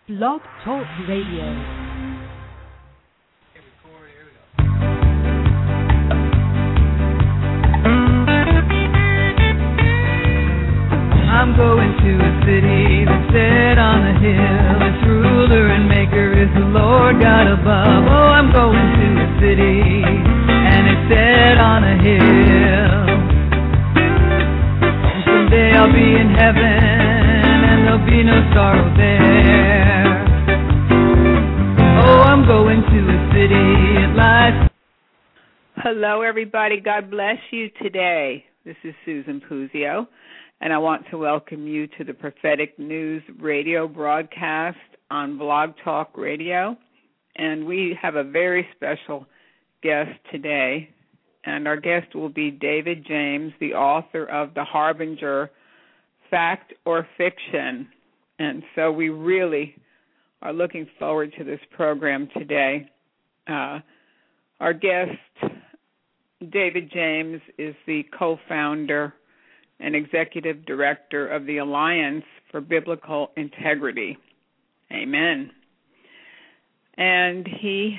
Blog Talk Radio. I'm going to a city that's set on a hill. Its ruler and maker is the Lord God above. Oh, I'm going to a city and it's set on a hill. And someday I'll be in heaven and there'll be no sorrow there. Oh, I'm going to a city at last. Hello, everybody. God bless you today. This is Susan Puzio. And I want to welcome you to the Prophetic News radio broadcast on Blog Talk Radio. And we have a very special guest today. And our guest will be David James, the author of The Harbinger, Fact or Fiction. And so we really are looking forward to this program today. Our guest, David James, is the co-founder and executive director of the Alliance for Biblical Integrity. Amen. And he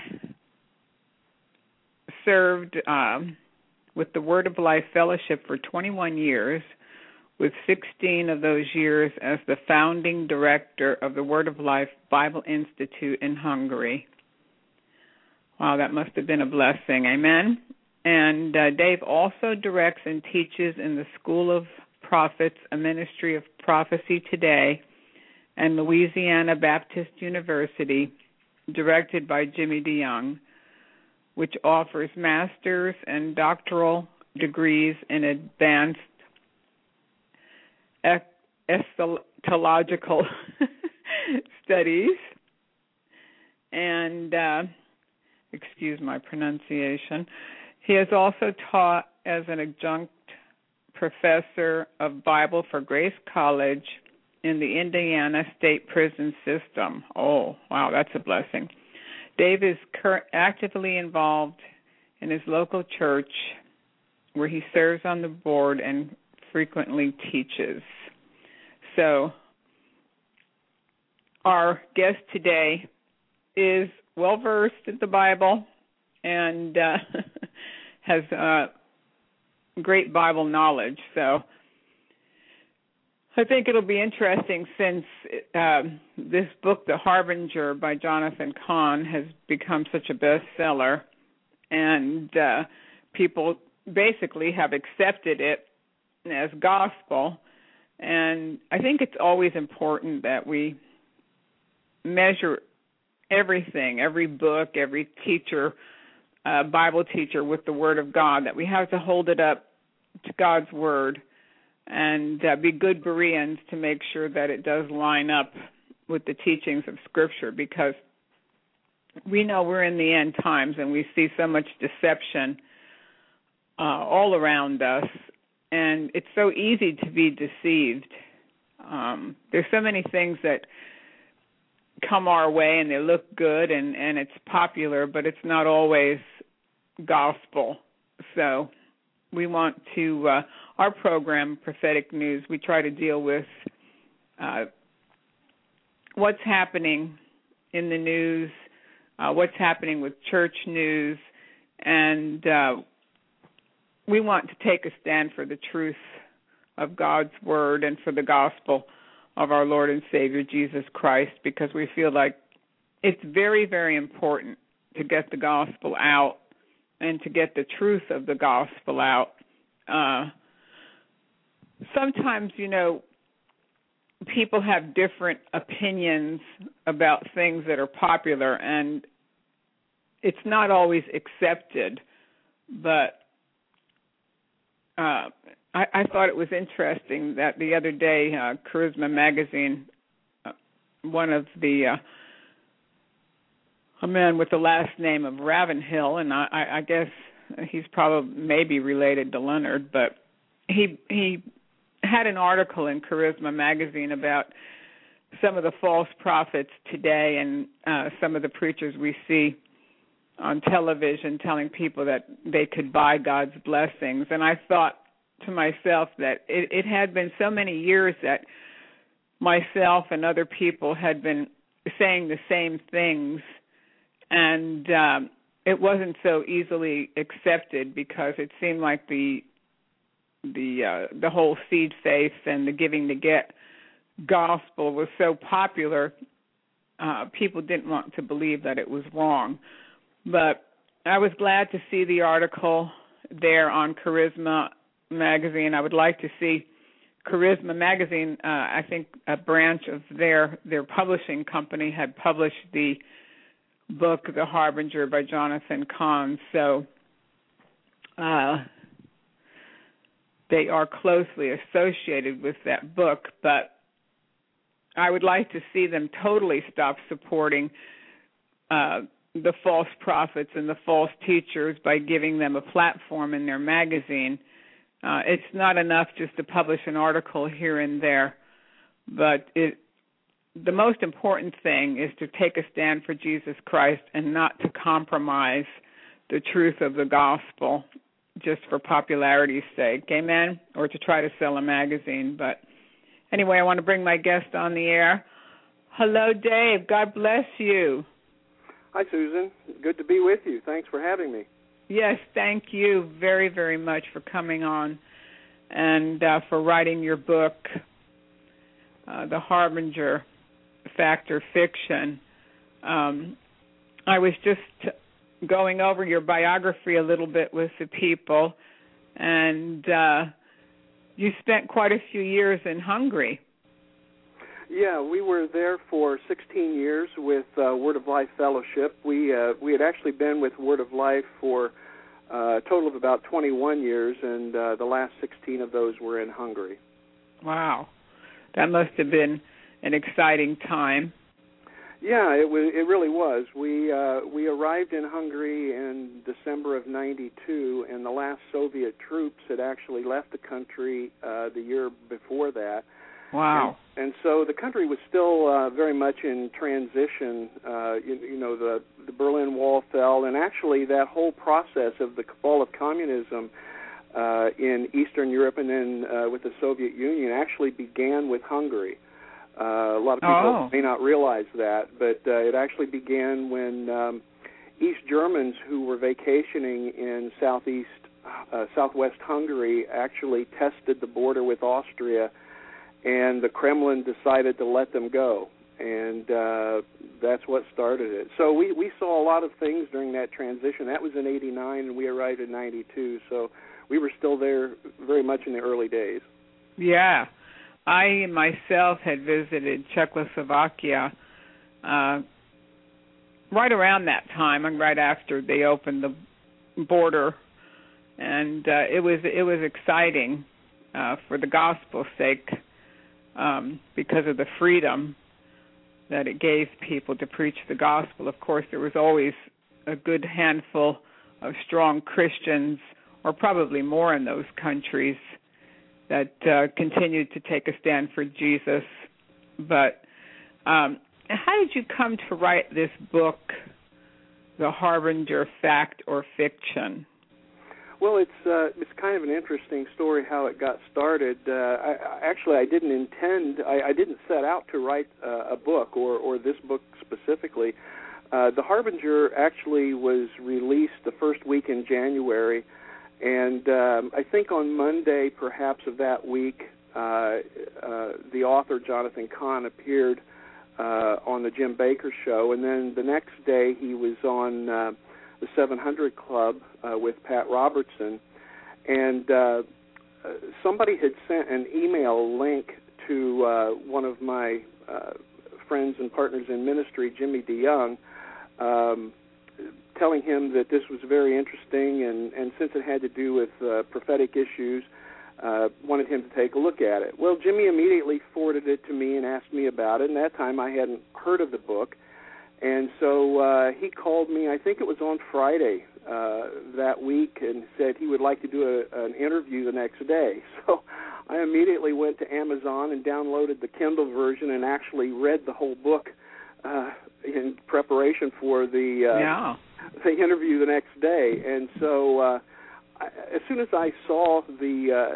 served with the Word of Life Fellowship for 21 years, with 16 of those years as the founding director of the Word of Life Bible Institute in Hungary. Wow, that must have been a blessing. Amen. And Dave also directs and teaches in the School of Prophets, a ministry of prophecy today, and Louisiana Baptist University, directed by Jimmy DeYoung, which offers master's and doctoral degrees in advanced eschatological studies. And, excuse my pronunciation, he has also taught as an adjunct professor of Bible for Grace College in the Indiana State Prison System. Oh, wow, that's a blessing. Dave is actively involved in his local church where he serves on the board and frequently teaches. So our guest today is well-versed in the Bible and has great Bible knowledge. So I think it'll be interesting since this book, The Harbinger by Jonathan Cahn, has become such a bestseller, and people basically have accepted it as gospel. And I think it's always important that we measure everything, every book, every teacher, Bible teacher, with the Word of God, that we have to hold it up to God's Word and be good Bereans to make sure that it does line up with the teachings of Scripture, because we know we're in the end times and we see so much deception all around us, and it's so easy to be deceived. There's so many things that come our way and they look good and it's popular, but it's not always gospel. So we want to, our program, Prophetic News, we try to deal with what's happening in the news, what's happening with church news, and we want to take a stand for the truth of God's Word and for the gospel of our Lord and Savior Jesus Christ, because we feel like it's very, very important to get the gospel out and to get the truth of the gospel out. Sometimes, people have different opinions about things that are popular, and it's not always accepted, but I thought it was interesting that the other day, Charisma Magazine, one of the, a man with the last name of Ravenhill, and I guess he's probably maybe related to Leonard, but he had an article in Charisma Magazine about some of the false prophets today and some of the preachers we see on television telling people that they could buy God's blessings. And I thought to myself that it had been so many years that myself and other people had been saying the same things, and it wasn't so easily accepted because it seemed like the whole seed faith and the giving to get gospel was so popular. People didn't want to believe that it was wrong. But I was glad to see the article there on Charisma Magazine. I would like to see Charisma Magazine, I think a branch of their publishing company had published the book, The Harbinger by Jonathan Cahn. So they are closely associated with that book, but I would like to see them totally stop supporting the false prophets and the false teachers by giving them a platform in their magazine. It's not enough just to publish an article here and there, but the most important thing is to take a stand for Jesus Christ and not to compromise the truth of the gospel just for popularity's sake, amen, or to try to sell a magazine. But anyway, I want to bring my guest on the air. Hello, Dave. God bless you. Hi, Susan. Good to be with you. Thanks for having me. Yes, thank you very, very much for coming on and for writing your book, The Harbinger, Fact or Fiction. I was just going over your biography a little bit with the people, and you spent quite a few years in Hungary. Yeah, we were there for 16 years with Word of Life Fellowship. We had actually been with Word of Life for a total of about 21 years, and the last 16 of those were in Hungary. Wow. That must have been an exciting time. Yeah, it really was. We arrived in Hungary in December of '92, and the last Soviet troops had actually left the country the year before that. Wow. And so the country was still very much in transition. The Berlin Wall fell, and actually that whole process of the fall of communism in Eastern Europe and then with the Soviet Union actually began with Hungary. A lot of people may not realize that, but it actually began when East Germans who were vacationing in southwest Hungary actually tested the border with Austria, and the Kremlin decided to let them go, and that's what started it. So we saw a lot of things during that transition. That was in '89, and we arrived in '92, so we were still there very much in the early days. Yeah. I myself had visited Czechoslovakia right around that time, and right after they opened the border, and it was exciting for the gospel's sake because of the freedom that it gave people to preach the gospel. Of course, there was always a good handful of strong Christians, or probably more in those countries, that continued to take a stand for Jesus. But how did you come to write this book, The Harbinger, Fact or Fiction? Well, it's kind of an interesting story how it got started. I didn't set out to write a book or this book specifically. The Harbinger actually was released the first week in January, and I think on Monday, perhaps of that week, the author, Jonathan Cahn, appeared on the Jim Bakker Show, and then the next day he was on the 700 Club with Pat Robertson, and somebody had sent an email link to one of my friends and partners in ministry, Jimmy DeYoung, telling him that this was very interesting, and since it had to do with prophetic issues, wanted him to take a look at it. Well, Jimmy immediately forwarded it to me and asked me about it, and that time I hadn't heard of the book. And so he called me, I think it was on Friday that week, and said he would like to do an interview the next day. So I immediately went to Amazon and downloaded the Kindle version and actually read the whole book in preparation for the interview the next day. And so as soon as I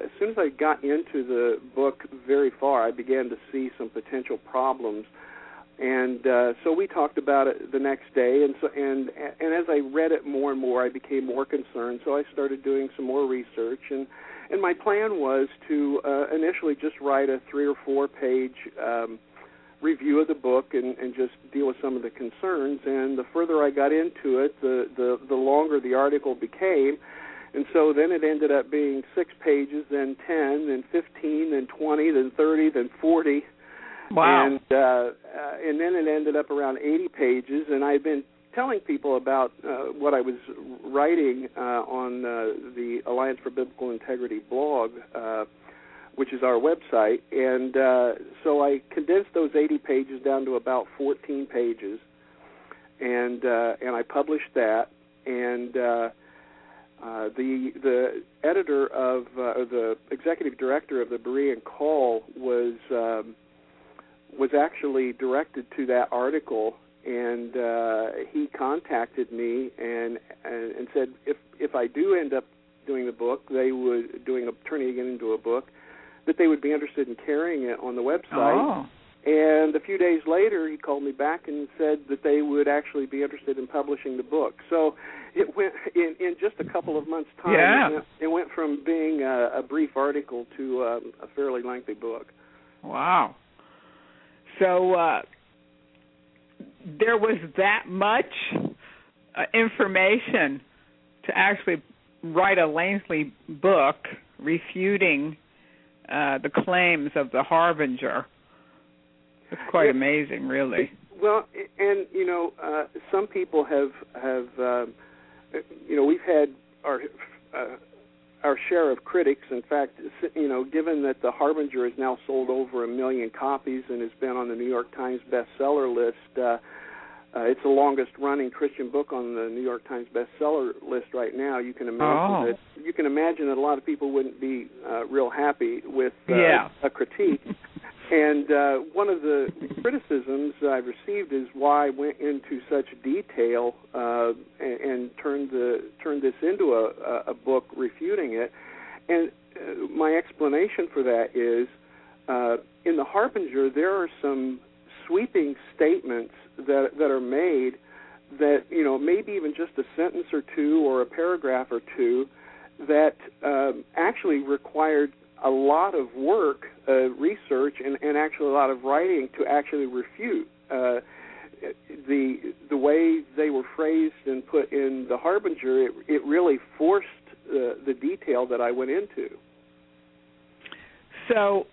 got into the book very far, I began to see some potential problems. And so we talked about it the next day, and as I read it more and more, I became more concerned. So I started doing some more research, and my plan was to initially just write a 3 or 4 page review of the book and just deal with some of the concerns. And the further I got into it, the longer the article became. And so then it ended up being 6 pages, then 10, then 15, then 20, then 30, then 40. Wow. And then it ended up around 80 pages, and I've been telling people about what I was writing on the Alliance for Biblical Integrity blog, which is our website. And so I condensed those 80 pages down to about 14 pages, and I published that. And the editor of the executive director of the Berean Call was actually directed to that article, and he contacted me and said if I do end up doing the book, turning it into a book, that they would be interested in carrying it on the website. Oh. And a few days later, he called me back and said that they would actually be interested in publishing the book. So it went in just a couple of months' time. Yeah. It went from being a brief article to a fairly lengthy book. Wow. So there was that much information to actually write a lengthy book refuting the claims of the Harbinger. It's quite amazing, really. Well, and some people have we've had our share of critics. In fact, given that the Harbinger has now sold over 1 million copies and has been on the New York Times bestseller list, it's the longest-running Christian book on the New York Times bestseller list right now. You can imagine that a lot of people wouldn't be real happy with a critique. And one of the criticisms I've received is why I went into such detail and turned this into a book refuting it. And my explanation for that is, in the Harbinger, there are some sweeping statements that are made that, maybe even just a sentence or two or a paragraph or two that actually required a lot of work, research, and actually a lot of writing to actually refute. The way they were phrased and put in the Harbinger, it really forced the detail that I went into. So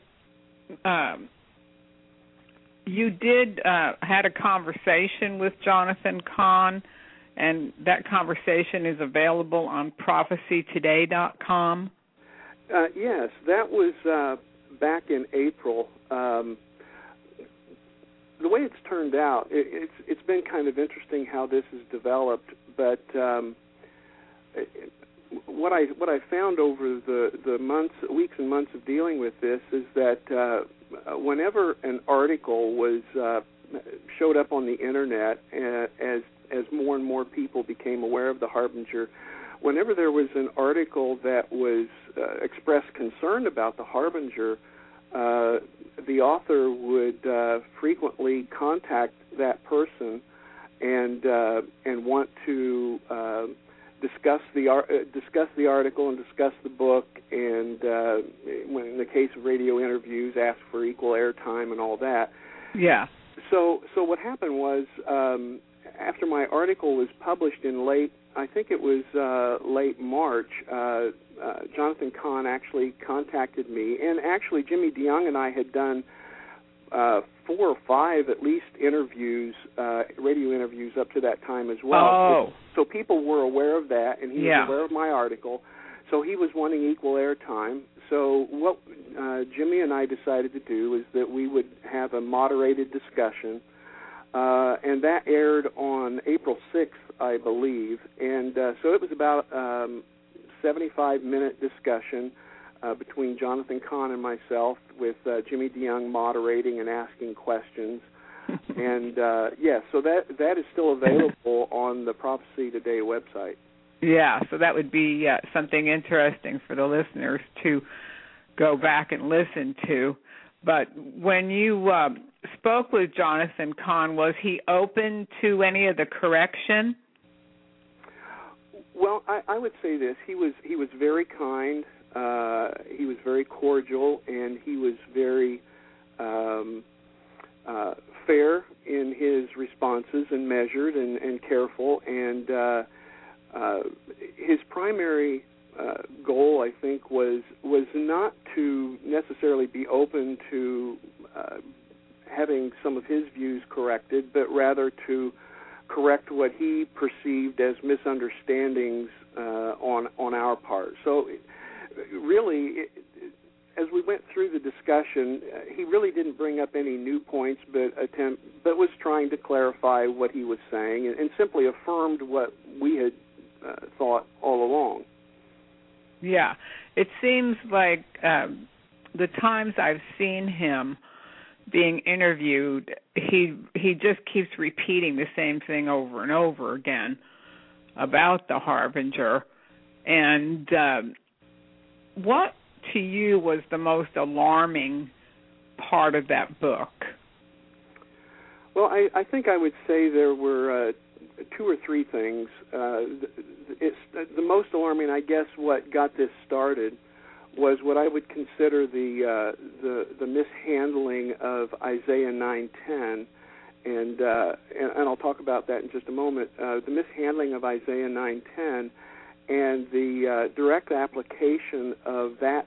you did had a conversation with Jonathan Cahn, and that conversation is available on prophecytoday.com. Yes, that was back in April. The way it's turned out, it's been kind of interesting how this has developed. But what I found over the weeks and months of dealing with this is that whenever an article showed up on the internet, as more and more people became aware of the Harbinger, whenever there was an article that was expressed concern about the Harbinger, the author would frequently contact that person and want to discuss the article and discuss the book, and when in the case of radio interviews, ask for equal airtime and all that. Yeah. So what happened was, after my article was published in late March, Jonathan Cahn actually contacted me, and actually Jimmy DeYoung and I had done 4 or 5 at least interviews, radio interviews up to that time as well. Oh. So people were aware of that, and he was aware of my article. So he was wanting equal airtime. So what Jimmy and I decided to do is that we would have a moderated discussion, and that aired on April 6th, I believe. And so it was about 75-minute discussion between Jonathan Cahn and myself, with Jimmy DeYoung moderating and asking questions. And, so that is still available on the Prophecy Today website. Yeah, so that would be something interesting for the listeners to go back and listen to. But when you spoke with Jonathan Cahn, was he open to any of the correction? Well, I would say this: he was very kind, he was very cordial, and he was very fair in his responses and measured and careful. And his primary goal, I think, was not to necessarily be open to having some of his views corrected, but rather to correct what he perceived as misunderstandings on our part. So really, as we went through the discussion, he really didn't bring up any new points, but was trying to clarify what he was saying and simply affirmed what we had thought all along. Yeah, it seems like the times I've seen him being interviewed, he just keeps repeating the same thing over and over again about the Harbinger. And what to you was the most alarming part of that book? Well, I think I would say there were two or three things. It's the most alarming, I guess, what got this started was what I would consider the mishandling of Isaiah 9:10, and I'll talk about that in just a moment. The mishandling of Isaiah 9:10 and the direct application of that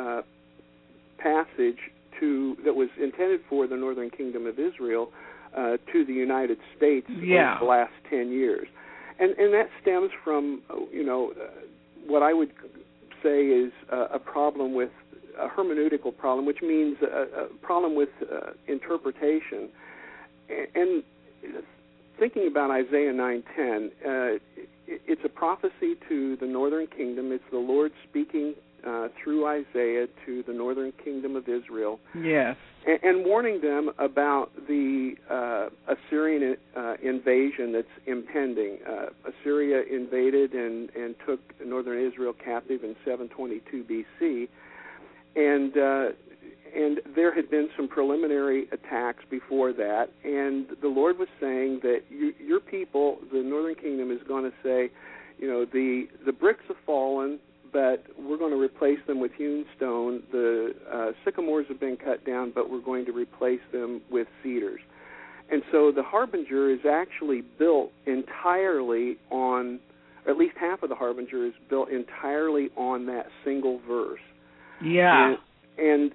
passage that was intended for the Northern Kingdom of Israel to the United States over the last 10 years, and that stems from what I would say is a problem with a hermeneutical problem, which means a problem with interpretation. And thinking about Isaiah 9:10, it's a prophecy to the Northern Kingdom. It's the Lord speaking through Isaiah to the Northern Kingdom of Israel. Yes. And warning them about the Assyrian invasion that's impending. Assyria invaded and took northern Israel captive in 722 B.C., and there had been some preliminary attacks before that, and the Lord was saying that your people, the Northern Kingdom, is going to say, the bricks have fallen, but we're going to replace them with hewn stone. The sycamores have been cut down, but we're going to replace them with cedars. And so the Harbinger is actually built entirely on, or at least half of the Harbinger is built entirely on that single verse. Yeah. And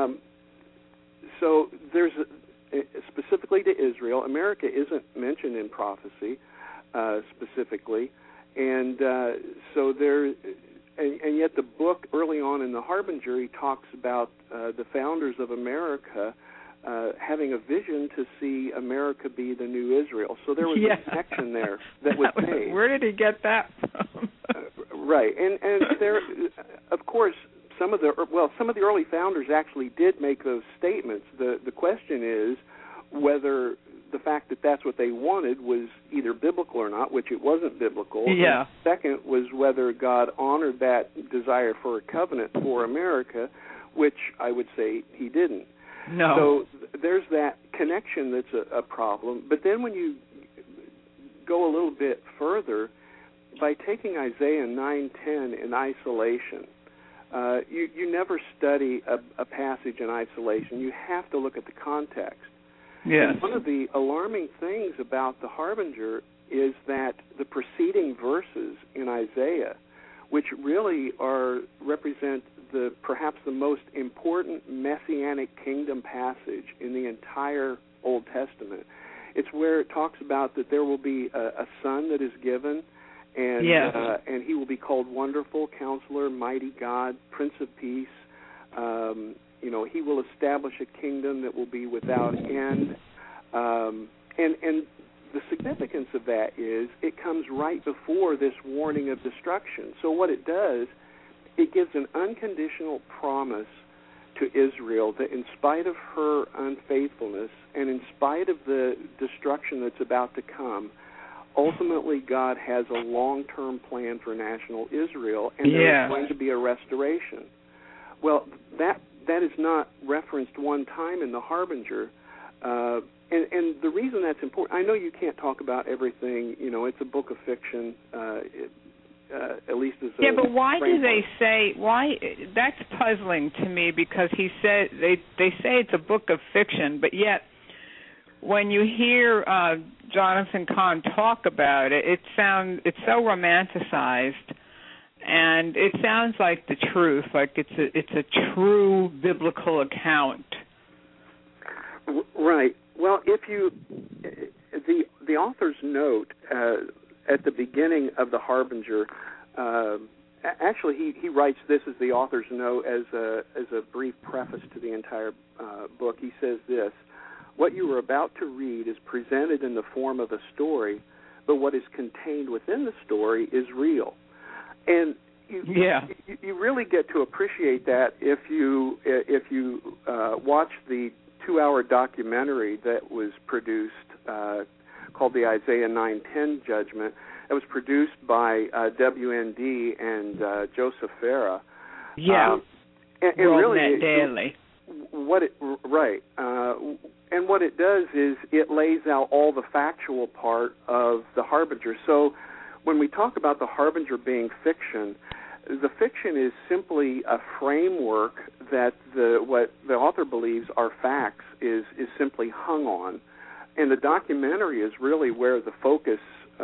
so there's, specifically to Israel, America isn't mentioned in prophecy specifically. And so there... And yet the book, early on in the Harbinger, he talks about the founders of America having a vision to see America be the new Israel. So there was a connection there that was made. Where did he get that from? Right. And there, of course, some of the early founders actually did make those statements. The question is whether the fact that that's what they wanted was either biblical or not, which it wasn't biblical. Yeah. And second was whether God honored that desire for a covenant for America, which I would say he didn't. No. So there's that connection that's a problem. But then when you go a little bit further, by taking Isaiah 9:10 in isolation, you never study a passage in isolation. You have to look at the context. Yes. And one of the alarming things about the Harbinger is that the preceding verses in Isaiah, which really represent perhaps the most important messianic kingdom passage in the entire Old Testament, it's where it talks about that there will be a son that is given, and he will be called Wonderful, Counselor, Mighty God, Prince of Peace. He will establish a kingdom that will be without end. And the significance of that is it comes right before this warning of destruction. So what it does, it gives an unconditional promise to Israel that in spite of her unfaithfulness and in spite of the destruction that's about to come, ultimately God has a long-term plan for national Israel, and there is going to be a restoration. Well, that is not referenced one time in the Harbinger, And the reason that's important, I know you can't talk about everything. You know, it's a book of fiction, at least as a but why do framework. they say why? That's puzzling to me, because he said they say it's a book of fiction, but yet when you hear Jonathan Cahn talk about it, it's so romanticized, and it sounds like the truth, like it's a true biblical account. Right. Well, if you the author's note at the beginning of The Harbinger, actually he writes this as the author's note as a brief preface to the entire book. He says this: "What you are about to read is presented in the form of a story, but what is contained within the story is real." And you really get to appreciate that if you watch the 2-hour documentary that was produced called the Isaiah 9:10 Judgment. It was produced by WND and Joseph Farah. And really, Daily. And what it does is it lays out all the factual part of The Harbinger. So when we talk about The Harbinger being fiction, the fiction is simply a framework that what the author believes are facts is simply hung on, and the documentary is really where the focus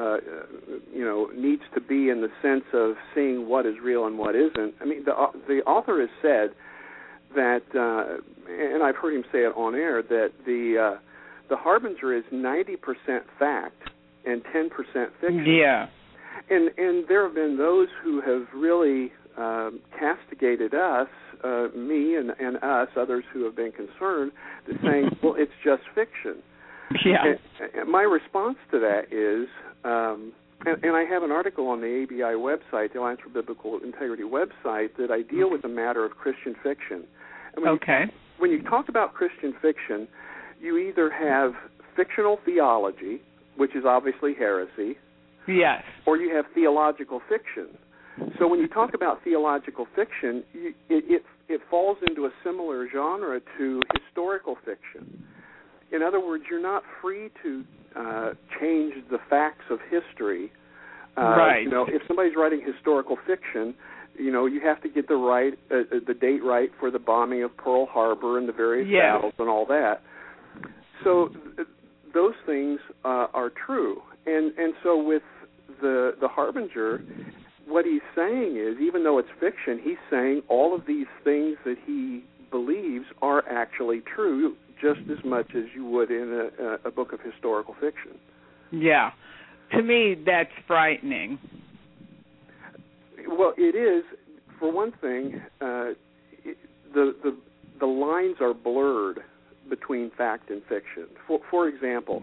needs to be, in the sense of seeing what is real and what isn't. I mean, the author has said that, and I've heard him say it on air, that the Harbinger is 90% fact and 10% fiction. Yeah. And there have been those who have really castigated us, me and us, others who have been concerned, saying, well, it's just fiction. Yeah. And my response to that is, and I have an article on the ABI website, the Alliance for Biblical Integrity website, that I deal with the matter of Christian fiction. And when you talk about Christian fiction, you either have fictional theology, which is obviously heresy, yes, or you have theological fiction. So when you talk about theological fiction, it falls into a similar genre to historical fiction. In other words, you're not free to change the facts of history. Right. You know, if somebody's writing historical fiction, you know, you have to get the date right for the bombing of Pearl Harbor and the various battles and all that. So those things are true. And so with the Harbinger, what he's saying is, even though it's fiction, he's saying all of these things that he believes are actually true, just as much as you would in a book of historical fiction. Yeah. To me, that's frightening. Well, it is. For one thing, the lines are blurred between fact and fiction. For example,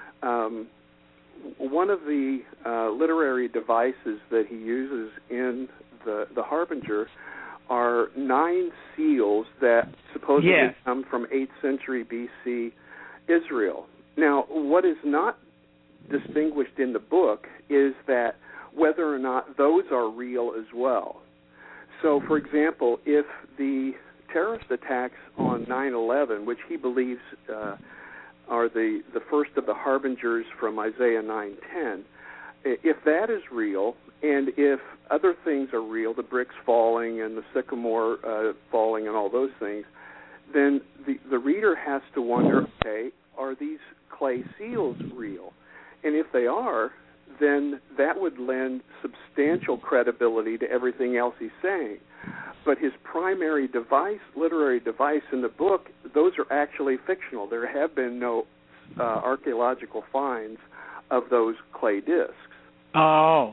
one of the literary devices that he uses in the Harbinger are 9 seals that supposedly come from 8th century BC Israel. Now, what is not distinguished in the book is that whether or not those are real as well. So, for example, if the terrorist attacks on 9/11, which he believes are the first of the harbingers from Isaiah 9:10, if that is real, and if other things are real, the bricks falling and the sycamore falling and all those things, then the reader has to wonder, okay, are these clay seals real? And if they are, then that would lend substantial credibility to everything else he's saying. But his primary device, literary device in the book, those are actually fictional. There have been no archaeological finds of those clay discs. Oh.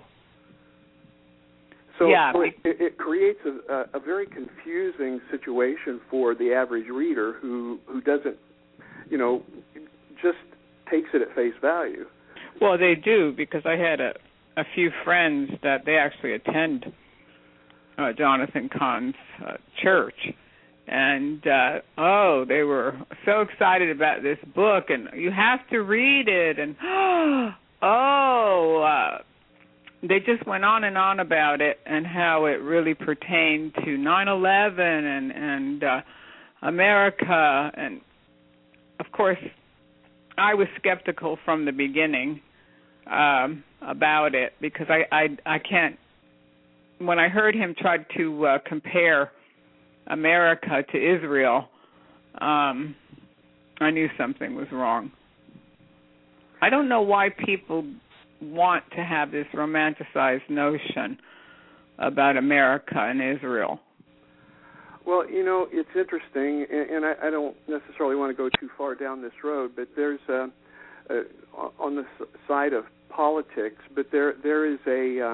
So it creates a very confusing situation for the average reader who doesn't, just takes it at face value. Well, they do, because I had a few friends that they actually attend Jonathan Cahn's church, and they were so excited about this book, and you have to read it, and they just went on and on about it and how it really pertained to 9/11 and America, and of course I was skeptical from the beginning about it, because I can't. When I heard him try to compare America to Israel, I knew something was wrong. I don't know why people want to have this romanticized notion about America and Israel. Well, it's interesting, and I don't necessarily want to go too far down this road, but there's on the side of politics, but there is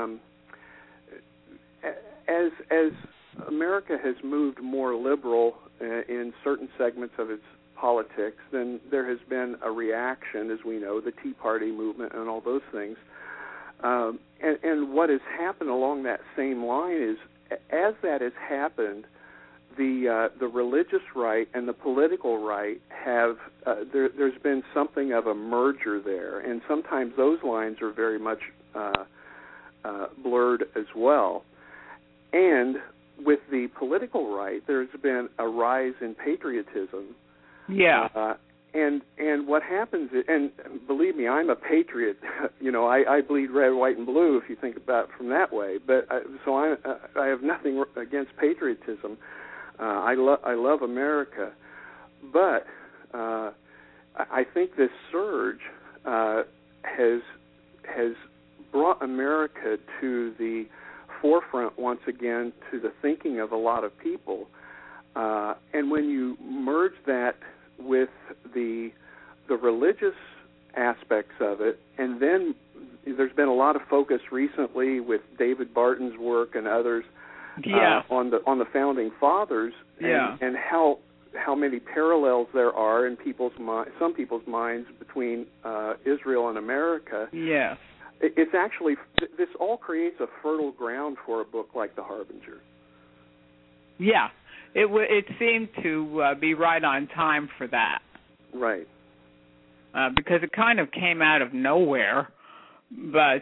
as America has moved more liberal in certain segments of its politics, then there has been a reaction, as we know, the Tea Party movement and all those things. And what has happened along that same line is, as that has happened, the religious right and the political right have there's been something of a merger there, and sometimes those lines are very much blurred as well. And with the political right, there's been a rise in patriotism. Yeah. And what happens is, and believe me, I'm a patriot. I bleed red, white, and blue if you think about it from that way. But I have nothing against patriotism. I love America, but I think this surge has brought America to the forefront once again, to the thinking of a lot of people. And when you merge that with the religious aspects of it, and then there's been a lot of focus recently with David Barton's work and others on the founding fathers, and how many parallels there are in some people's minds between Israel and America. Yes. It's actually, this all creates a fertile ground for a book like The Harbinger. Yeah, it seemed to be right on time for that. Right. Because it kind of came out of nowhere, but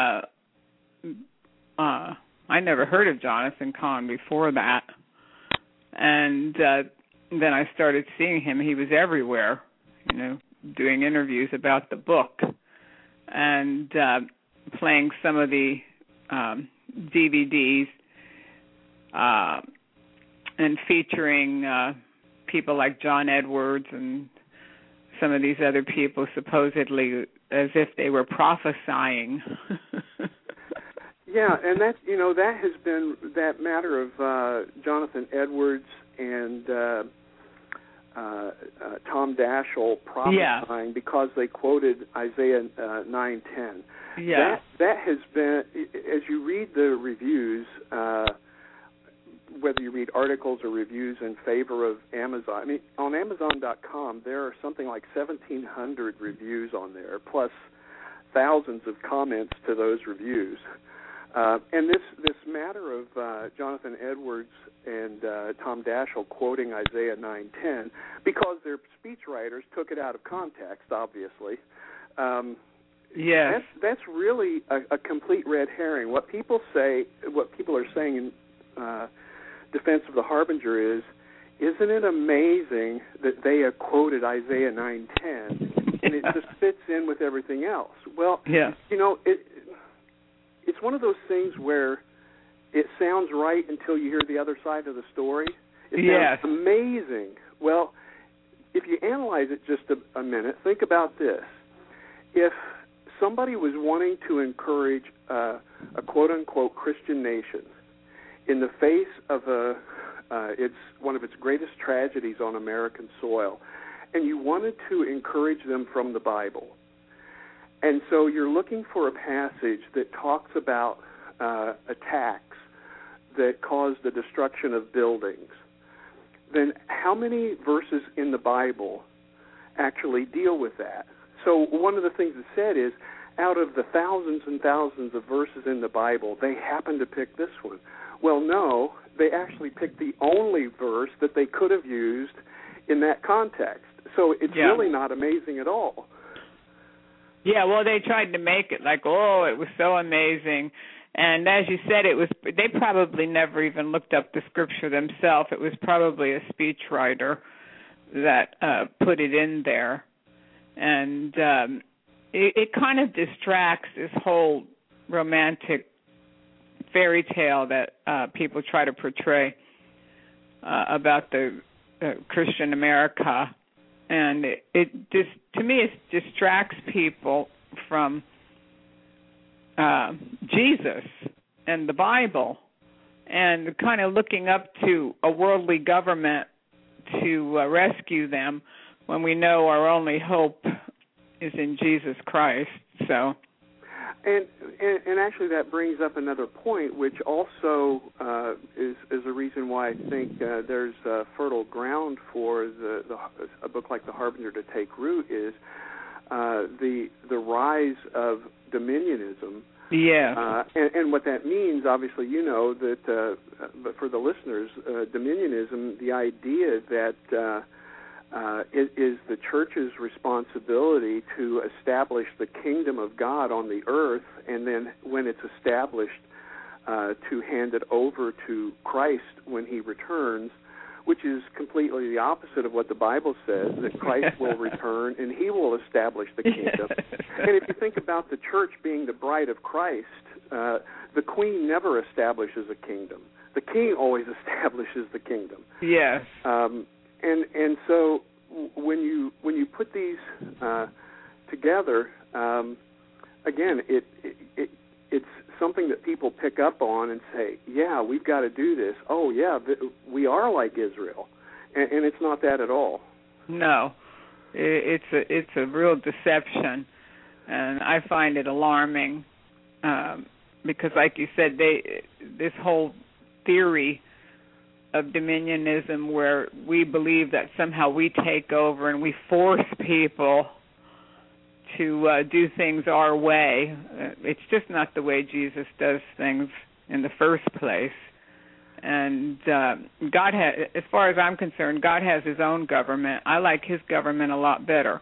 I never heard of Jonathan Cahn before that. And then I started seeing him. He was everywhere, doing interviews about the book, and playing some of the DVDs and featuring people like John Edwards and some of these other people, supposedly as if they were prophesying. Yeah, and that that has been that matter of Jonathan Edwards and Tom Daschle prophesying because they quoted Isaiah 9:10. Yeah, that has been, as you read the reviews, whether you read articles or reviews in favor of Amazon. I mean, on Amazon.com there are something like 1,700 reviews on there, plus thousands of comments to those reviews. And this matter of Jonathan Edwards and Tom Daschle quoting Isaiah 9:10, because their speechwriters took it out of context, obviously. Yes, that's really a complete red herring. What people are saying in defense of The Harbinger is, isn't it amazing that they have quoted Isaiah 9:10 and it just fits in with everything else? Well, yeah. It's one of those things where it sounds right until you hear the other side of the story. It sounds amazing. Well, if you analyze it just a minute, think about this. If somebody was wanting to encourage a quote-unquote Christian nation in the face of it's one of its greatest tragedies on American soil, and you wanted to encourage them from the Bible, and so you're looking for a passage that talks about attacks that caused the destruction of buildings, then how many verses in the Bible actually deal with that? So one of the things it said is, out of the thousands and thousands of verses in the Bible, they happened to pick this one. Well, no, they actually picked the only verse that they could have used in that context. So it's really not amazing at all. Yeah, well, they tried to make it like, oh, it was so amazing. And as you said, they probably never even looked up the scripture themselves. It was probably a speechwriter that put it in there. And it kind of distracts this whole romantic fairy tale that people try to portray about the Christian America. And it just, to me, it distracts people from Jesus and the Bible, and kind of looking up to a worldly government to rescue them, when we know our only hope is in Jesus Christ. So, and actually that brings up another point, which also is a reason why I think there's fertile ground for a book like The Harbinger to take root, is the rise of dominionism. Yeah. And what that means, obviously, you know, that, but for the listeners, dominionism, the idea that it is the church's responsibility to establish the kingdom of God on the earth, and then when it's established, to hand it over to Christ when he returns, which is completely the opposite of what the Bible says, that Christ will return and he will establish the kingdom. And if you think about the church being the bride of Christ, the queen never establishes a kingdom. The king always establishes the kingdom. Yes. And so when you put these together, again, it's something that people pick up on and say, yeah, we've got to do this. Oh, yeah, we are like Israel. And it's not that at all. No. It's a real deception. And I find it alarming because, like you said, this whole theory of dominionism, where we believe that somehow we take over and we force people to do things our way. It's just not the way Jesus does things in the first place. And God has, as far as I'm concerned, God has his own government. I like his government a lot better.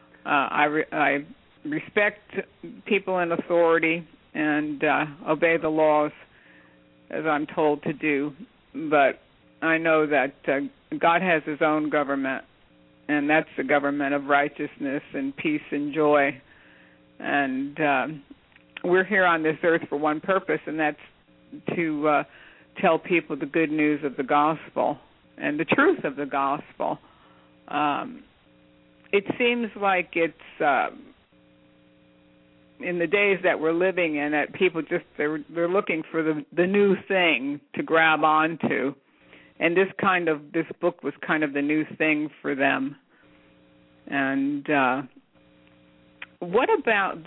I respect people in authority and obey the laws as I'm told to do, but I know that God has his own government, and that's the government of righteousness and peace and joy. And we're here on this earth for one purpose, and that's to tell people the good news of the gospel and the truth of the gospel. It seems like it's in the days that we're living in that people just they're looking for the new thing to grab onto. And this book was kind of the new thing for them. And what about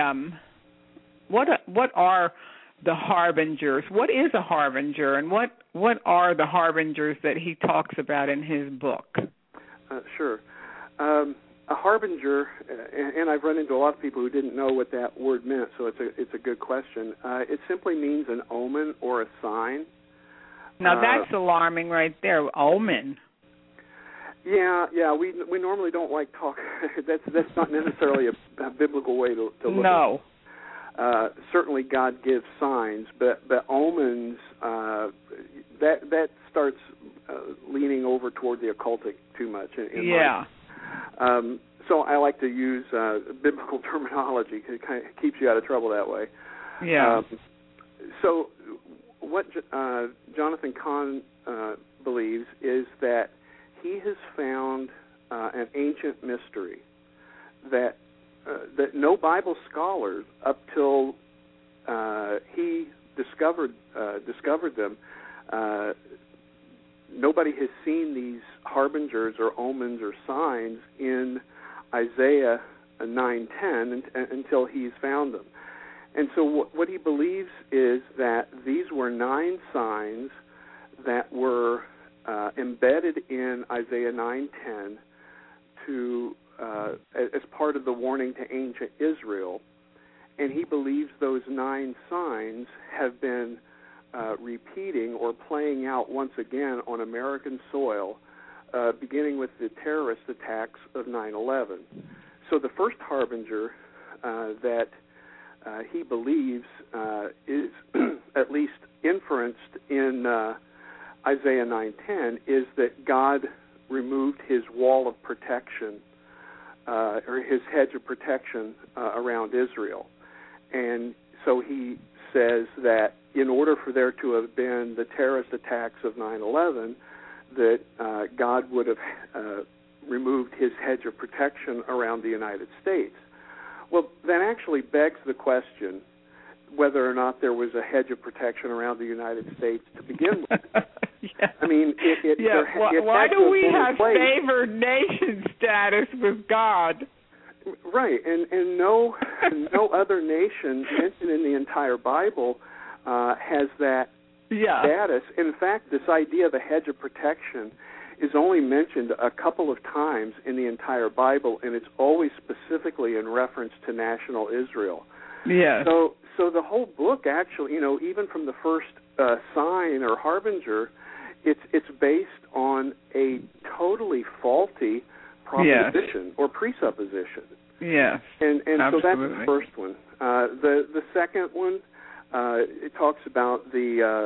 what are the harbingers? What is a harbinger, and what are the harbingers that he talks about in his book? Sure. A harbinger, and I've run into a lot of people who didn't know what that word meant, so it's a good question. It simply means an omen or a sign. Now that's alarming right there, omen. Yeah. We normally don't like talk. That's not necessarily a biblical way to look. No. Certainly, God gives signs, but omens that starts leaning over toward the occultic too much. Yeah. So I like to use biblical terminology because it kind of keeps you out of trouble that way. Yeah. So what Jonathan Cahn believes is that he has found an ancient mystery that no Bible scholars up till he discovered them. Nobody has seen these harbingers or omens or signs in Isaiah 9:10 until he's found them. And so what he believes is that these were 9 signs that were embedded in Isaiah 9:10 as part of the warning to ancient Israel. And he believes those 9 signs have been repeating or playing out once again on American soil, beginning with the terrorist attacks of 9/11. So the first harbinger that he believes is at least inferenced in Isaiah 9:10 is that God removed his wall of protection or his hedge of protection around Israel. And so he says that in order for there to have been the terrorist attacks of 9/11, that God would have removed his hedge of protection around the United States. Well, that actually begs the question whether or not there was a hedge of protection around the United States to begin with. Yeah. I mean, why do we have favored nation status with God? Right, and no other nation mentioned in the entire Bible has that status. In fact, this idea of a hedge of protection is only mentioned a couple of times in the entire Bible, and it's always specifically in reference to national Israel. Yeah. So the whole book, actually, even from the first sign or harbinger, it's based on a totally faulty proposition or presupposition. Yes. And so that's the first one. The second one, it talks about the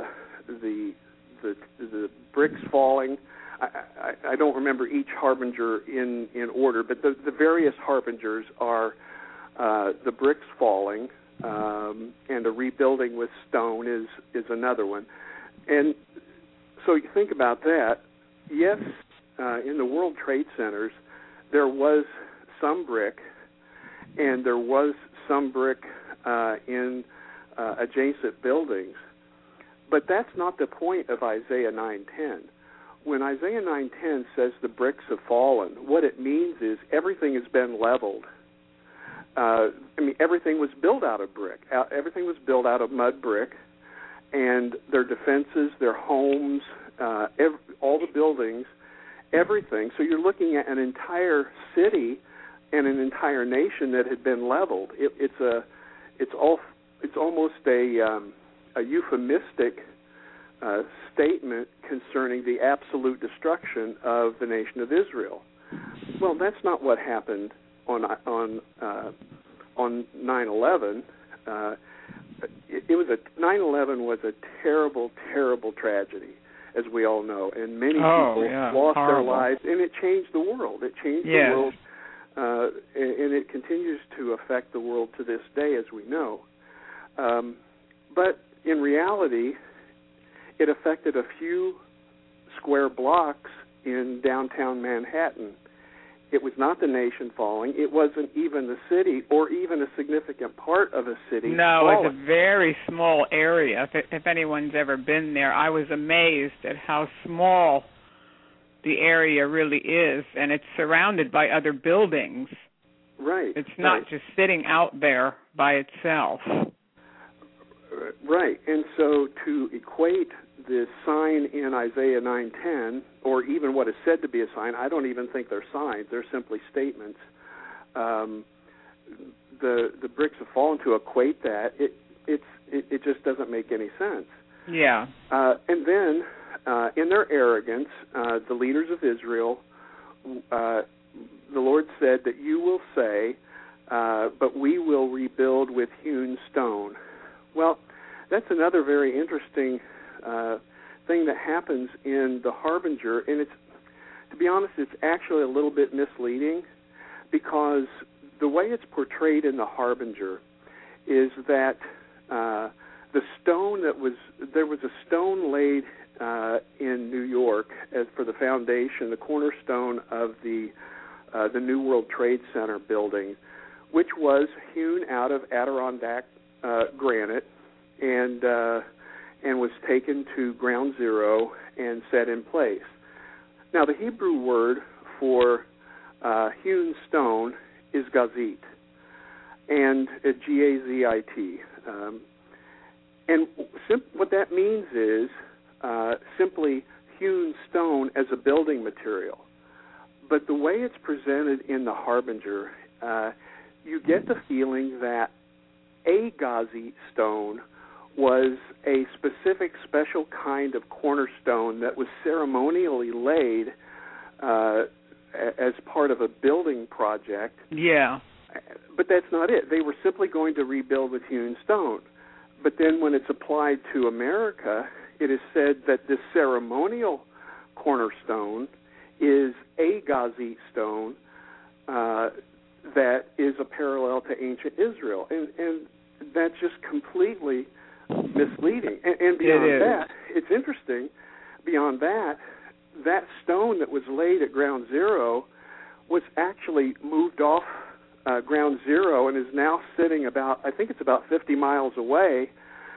bricks falling. I don't remember each harbinger in order, but the various harbingers are the bricks falling, and a rebuilding with stone is another one. And so you think about that. Yes, in the World Trade Centers, there was some brick, and there was some brick in adjacent buildings. But that's not the point of Isaiah 9:10. When Isaiah 9:10 says the bricks have fallen, what it means is everything has been leveled. Everything was built out of brick. Everything was built out of mud brick, and their defenses, their homes, all the buildings, everything. So you're looking at an entire city and an entire nation that had been leveled. It's almost a euphemistic statement concerning the absolute destruction of the nation of Israel. Well, that's not what happened on 9/11. 9/11 was a terrible, terrible tragedy, as we all know, and many people lost their lives, and it changed the world. It changed the world, and it continues to affect the world to this day, as we know. But in reality, it affected a few square blocks in downtown Manhattan. It was not the nation falling. It wasn't even the city or even a significant part of a city falling. It's a very small area. If anyone's ever been there, I was amazed at how small the area really is, and it's surrounded by other buildings. Right. It's not just sitting out there by itself. Right, and so to equate the sign in Isaiah 9:10, or even what is said to be a sign, I don't even think they're signs; they're simply statements. The bricks have fallen. To equate that, it just doesn't make any sense. Yeah. And then, in their arrogance, the leaders of Israel, the Lord said that you will say, "But we will rebuild with hewn stone." Well, that's another very interesting thing that happens in the Harbinger, and it's, to be honest, it's actually a little bit misleading, because the way it's portrayed in the Harbinger is that the stone there was a stone laid in New York as for the foundation, the cornerstone of the New World Trade Center building, which was hewn out of Adirondack granite, and was taken to ground zero and set in place. Now, the Hebrew word for hewn stone is gazit, and G-A-Z-I-T. And what that means is simply hewn stone as a building material. But the way it's presented in the Harbinger, you get the feeling that a gazit stone was a specific special kind of cornerstone that was ceremonially laid as part of a building project. Yeah. But that's not it. They were simply going to rebuild with hewn stone. But then when it's applied to America, it is said that this ceremonial cornerstone is a gazit stone that is a parallel to ancient Israel, and that's just completely misleading. And beyond that, it's interesting. Beyond that, that stone that was laid at Ground Zero was actually moved off Ground Zero and is now sitting about 50 miles away,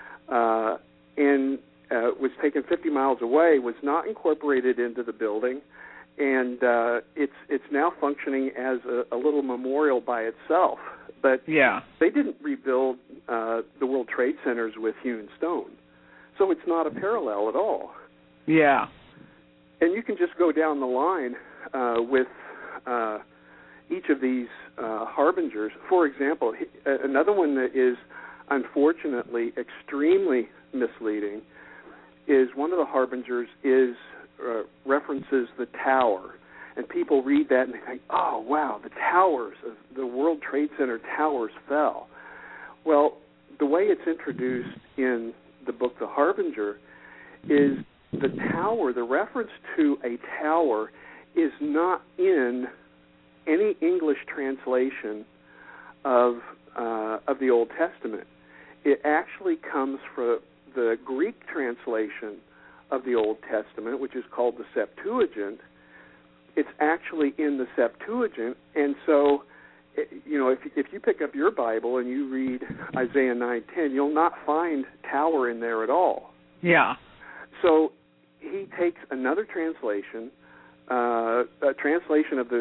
and was taken 50 miles away, was not incorporated into the building, and it's now functioning as a little memorial by itself. But they didn't rebuild the World Trade Centers with hewn stone, so it's not a parallel at all. Yeah. And you can just go down the line with each of these harbingers. For example, another one that is unfortunately extremely misleading is one of the harbingers references the tower. And people read that and they think, oh, wow, the towers, the World Trade Center towers fell. Well, the way it's introduced in the book The Harbinger is the tower, the reference to a tower is not in any English translation of the Old Testament. It actually comes from the Greek translation of the Old Testament, which is called the Septuagint. It's actually in the Septuagint, and so, if you pick up your Bible and you read Isaiah 9:10, you'll not find tower in there at all. Yeah. So he takes another translation, a translation of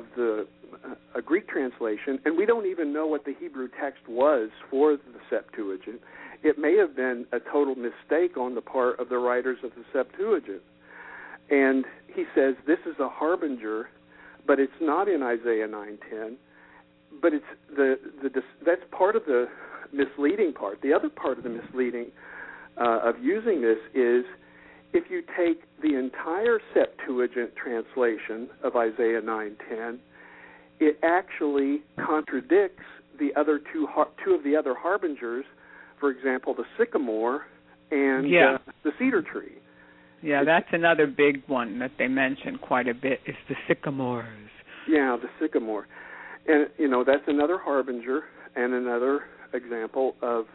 a Greek translation, and we don't even know what the Hebrew text was for the Septuagint. It may have been a total mistake on the part of the writers of the Septuagint. And he says this is a harbinger, but it's not in Isaiah 9:10. But it's that's part of the misleading part. The other part of the misleading of using this is if you take the entire Septuagint translation of Isaiah 9:10, it actually contradicts the other two of the other harbingers. For example, the sycamore and the cedar tree. Yeah, that's another big one that they mention quite a bit is the sycamores. Yeah, the sycamore. And, that's another harbinger and another example of,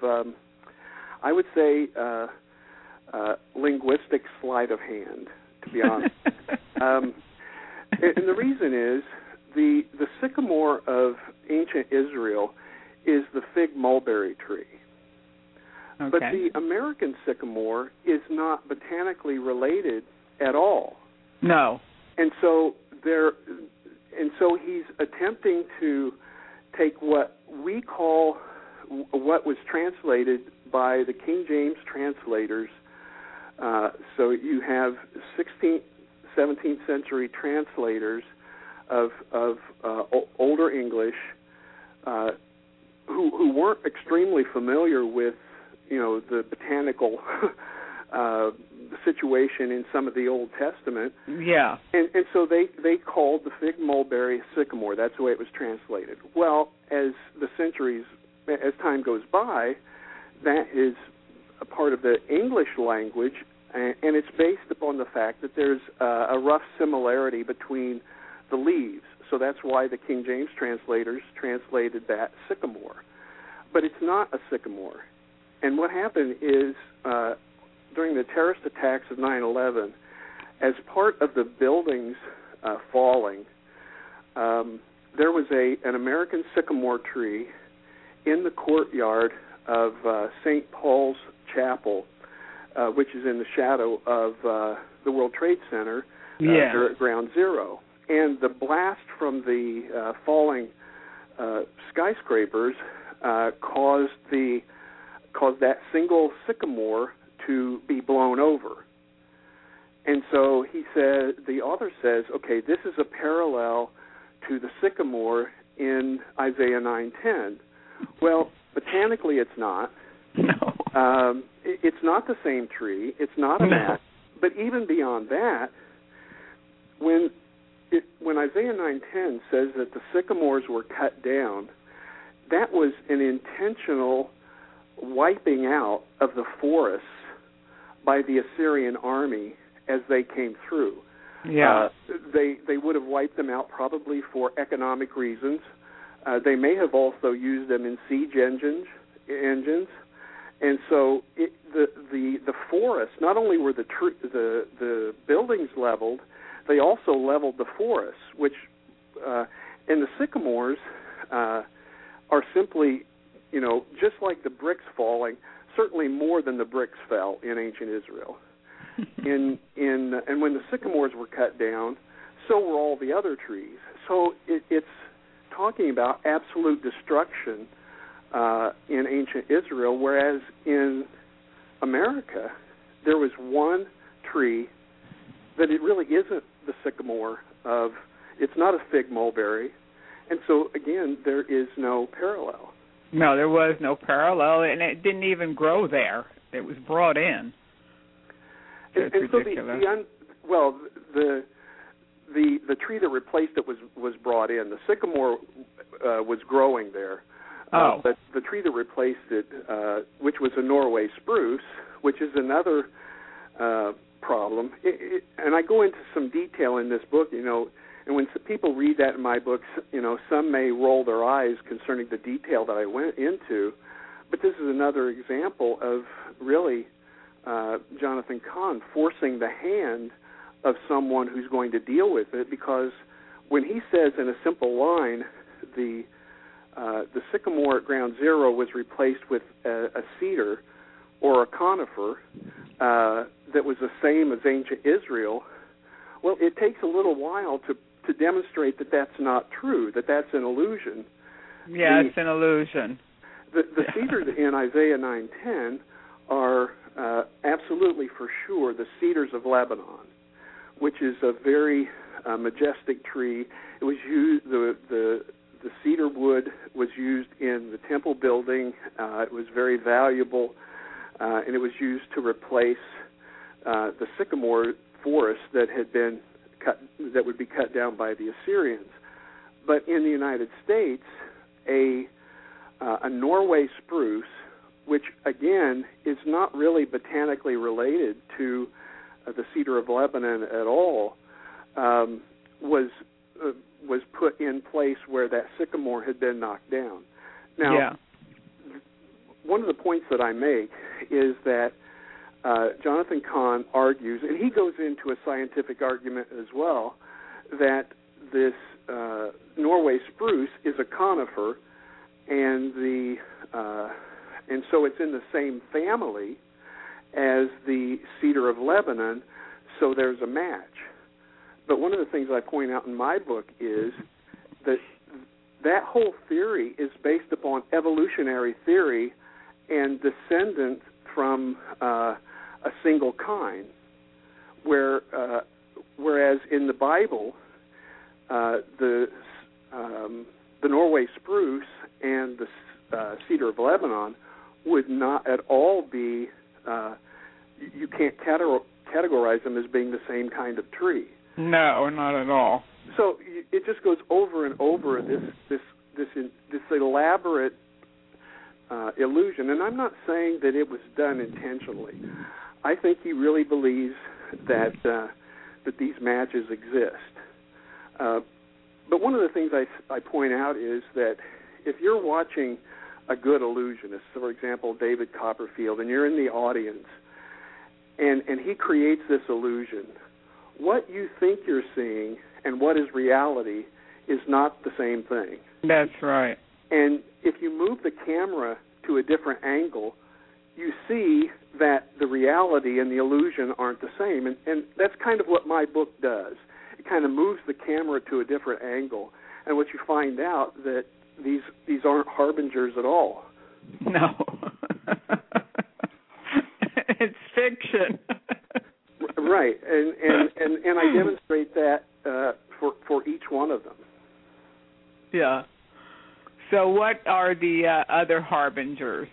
I would say, linguistic sleight of hand, to be honest. And the reason is the sycamore of ancient Israel is the fig mulberry tree. Okay. But the American sycamore is not botanically related at all. No. And so he's attempting to take what we call what was translated by the King James translators. So you have 16th, 17th century translators of older English who weren't extremely familiar with the botanical situation in some of the Old Testament. Yeah. And so they called the fig mulberry sycamore. That's the way it was translated. Well, as time goes by, that is a part of the English language, and it's based upon the fact that there's a rough similarity between the leaves. So that's why the King James translators translated that sycamore. But it's not a sycamore. And what happened is during the terrorist attacks of 9/11, as part of the buildings falling, there was an American sycamore tree in the courtyard of St. Paul's Chapel, which is in the shadow of the World Trade Center at Ground Zero. And the blast from the falling skyscrapers caused that single sycamore to be blown over. And so the author says, okay, this is a parallel to the sycamore in Isaiah 9:10. Well, botanically it's not. No. It's not the same tree. It's not a match. But even beyond that, when Isaiah 9:10 says that the sycamores were cut down, that was an intentional wiping out of the forests by the Assyrian army as they came through. Yeah. They would have wiped them out probably for economic reasons. They may have also used them in siege engines. And so the forest, not only were the buildings leveled, they also leveled the forests, which and the sycamores are simply, just like the bricks falling, certainly more than the bricks fell in ancient Israel. And when the sycamores were cut down, so were all the other trees. So it's talking about absolute destruction in ancient Israel, whereas in America there was one tree that it really isn't the sycamore of. It's not a fig mulberry, and so again there is no parallel. No, there was no parallel, and it didn't even grow there. It was brought in. And so the tree that replaced it was brought in. The sycamore was growing there. But the tree that replaced it, which was a Norway spruce, which is another problem, and I go into some detail in this book, and when people read that in my books, some may roll their eyes concerning the detail that I went into, but this is another example of really Jonathan Cahn forcing the hand of someone who's going to deal with it, because when he says in a simple line, the sycamore at ground zero was replaced with a cedar or a conifer that was the same as ancient Israel, well, it takes a little while to demonstrate that that's not true, that that's an illusion. Yeah, it's an illusion. The cedars in Isaiah 9:10 are absolutely for sure the cedars of Lebanon, which is a very majestic tree. It was used, the cedar wood was used in the temple building. It was very valuable, and it was used to replace the sycamore forest that had been cut, that would be cut down by the Assyrians. But in the United States, a Norway spruce, which again is not really botanically related to the cedar of Lebanon at all, was put in place where that sycamore had been knocked down. Now, one of the points that I make is that Jonathan Cahn argues, and he goes into a scientific argument as well, that this Norway spruce is a conifer, and so it's in the same family as the cedar of Lebanon, so there's a match. But one of the things I point out in my book is that whole theory is based upon evolutionary theory and descendant from a single kind, whereas in the Bible, the Norway spruce and the cedar of Lebanon would not at all be, you can't categorize them as being the same kind of tree. No, not at all. So it just goes over and over, this elaborate illusion. And I'm not saying that it was done intentionally. I think he really believes that these matches exist. But one of the things I point out is that if you're watching a good illusionist, so for example, David Copperfield, and you're in the audience, and he creates this illusion, what you think you're seeing and what is reality is not the same thing. That's right. And if you move the camera to a different angle, you see that the reality and the illusion aren't the same. And that's kind of what my book does. It kind of moves the camera to a different angle. And what you find out that these aren't harbingers at all. No. It's fiction. Right. And I demonstrate that for each one of them. Yeah. So what are the other harbingers?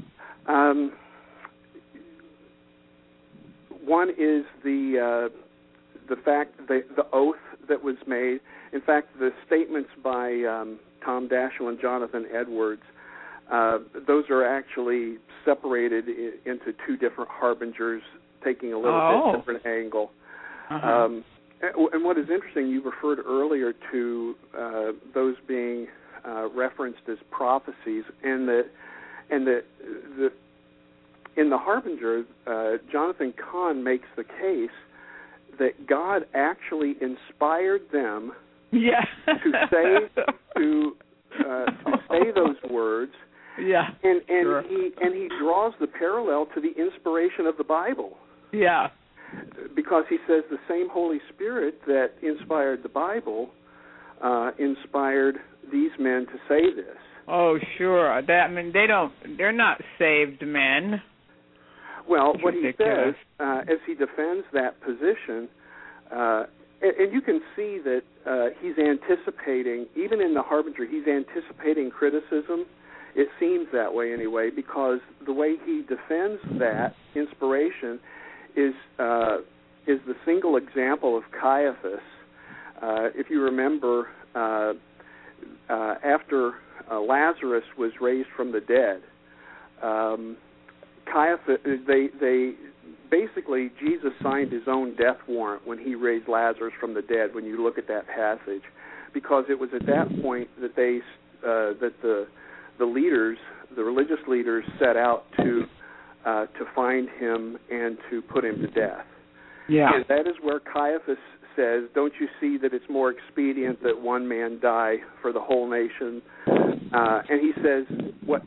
One is the fact that the oath that was made. In fact, the statements by Tom Daschle and Jonathan Edwards, those are actually separated into two different harbingers, taking a little bit different angle. Uh-huh. And what is interesting, you referred earlier to those being referenced as prophecies, and in the Harbinger, Jonathan Cahn makes the case that God actually inspired them to say those words. Yeah. And sure. he draws the parallel to the inspiration of the Bible. Yeah. Because he says the same Holy Spirit that inspired the Bible inspired these men to say this. Oh, sure. They're not saved men. Well, what he ridiculous. says, as he defends that position, and you can see that he's anticipating, even in the Harbinger, he's anticipating criticism. It seems that way anyway, because the way he defends that inspiration is the single example of Caiaphas. If you remember, after Lazarus was raised from the dead, Caiaphas, they basically, Jesus signed his own death warrant when he raised Lazarus from the dead. When you look at that passage, because it was at that point that the leaders, the religious leaders, set out to find him and to put him to death. Yeah. And that is where Caiaphas says, "Don't you see that it's more expedient that one man die for the whole nation?" And he says, "What?"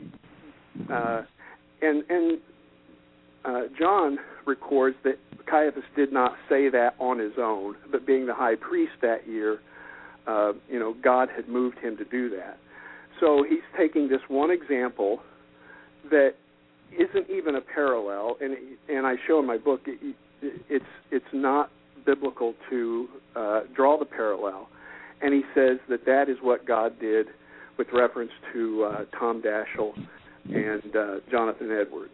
John records that Caiaphas did not say that on his own, but being the high priest that year, God had moved him to do that. So he's taking this one example that isn't even a parallel, and I show in my book it's not biblical to draw the parallel, and he says that is what God did with reference to Tom Daschle and Jonathan Edwards.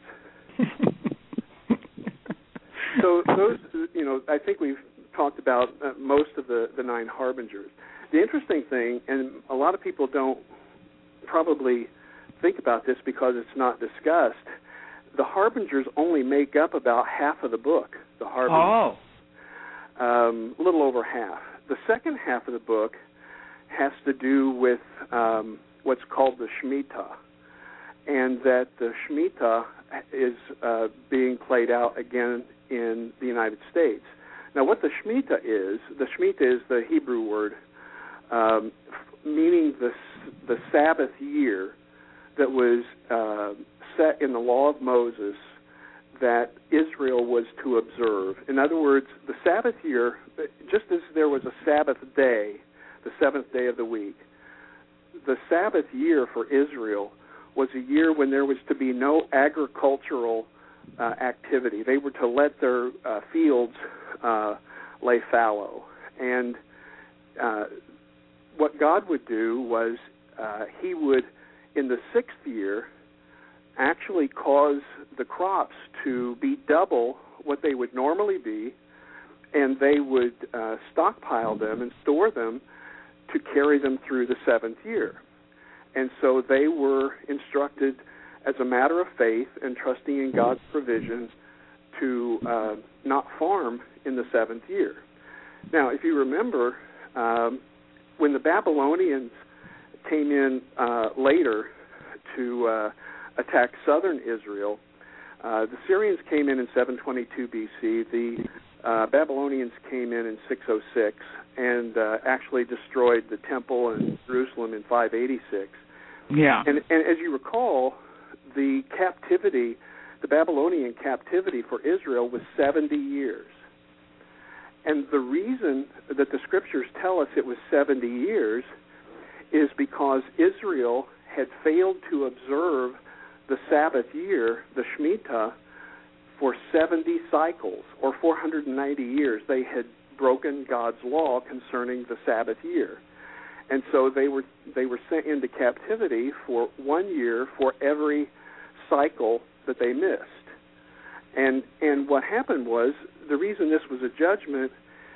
So those, I think we've talked about most of the 9 harbingers. The interesting thing, and a lot of people don't probably think about this because it's not discussed, the harbingers only make up about half of the book. The harbingers. Oh. A little over half. The second half of the book has to do with what's called the Shemitah, and that the Shemitah is being played out again in the United States. Now, what the Shemitah is the Hebrew word meaning the Sabbath year that was set in the law of Moses that Israel was to observe. In other words, the Sabbath year, just as there was a Sabbath day, the seventh day of the week, the Sabbath year for Israel was a year when there was to be no agricultural activity. They were to let their fields lay fallow. And what God would do was he would, in the 6th year, actually cause the crops to be double what they would normally be, and they would stockpile them and store them to carry them through the 7th year. And so they were instructed as a matter of faith and trusting in God's provision to not farm in the 7th year. Now, if you remember, when the Babylonians came in later to attack southern Israel, the Syrians came in 722 B.C., the Babylonians came in 606 and actually destroyed the temple in Jerusalem in 586. Yeah. And as you recall, the Babylonian captivity for Israel was 70 years. And the reason that the scriptures tell us it was 70 years is because Israel had failed to observe the Sabbath year, the Shemitah, for 70 cycles, or 490 years. They had broken God's law concerning the Sabbath year. And so they were sent into captivity for 1 year for every cycle that they missed. And what happened was, the reason this was a judgment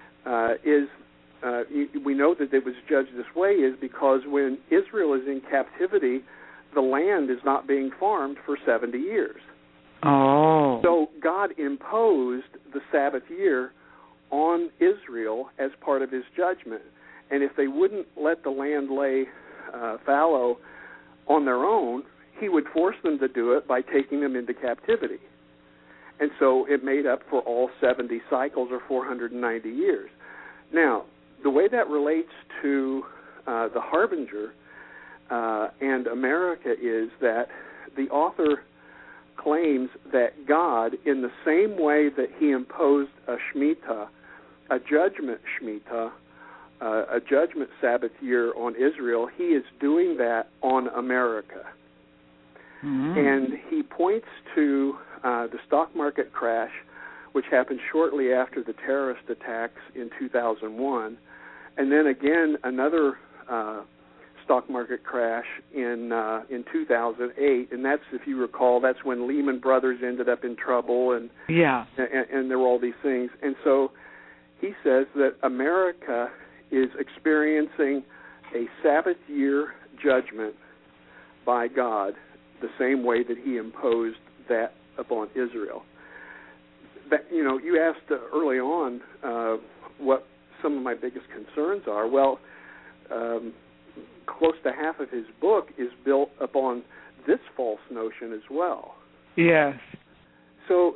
we know that it was judged this way is because when Israel is in captivity, the land is not being farmed for 70 years. Oh. So God imposed the Sabbath year on Israel as part of his judgment. And if they wouldn't let the land lay fallow on their own, he would force them to do it by taking them into captivity. And so it made up for all 70 cycles or 490 years. Now, the way that relates to the Harbinger and America is that the author claims that God, in the same way that he imposed a Shemitah, a judgment Shemitah, a judgment Sabbath year on Israel, he is doing that on America. Mm-hmm. And he points to the stock market crash, which happened shortly after the terrorist attacks in 2001, and then again another stock market crash in 2008, and that's, if you recall, that's when Lehman Brothers ended up in trouble, and there were all these things. And so he says that America is experiencing a Sabbath year judgment by God, the same way that he imposed that upon Israel. That, you asked early on what some of my biggest concerns are. Well, close to half of his book is built upon this false notion as well. Yes. So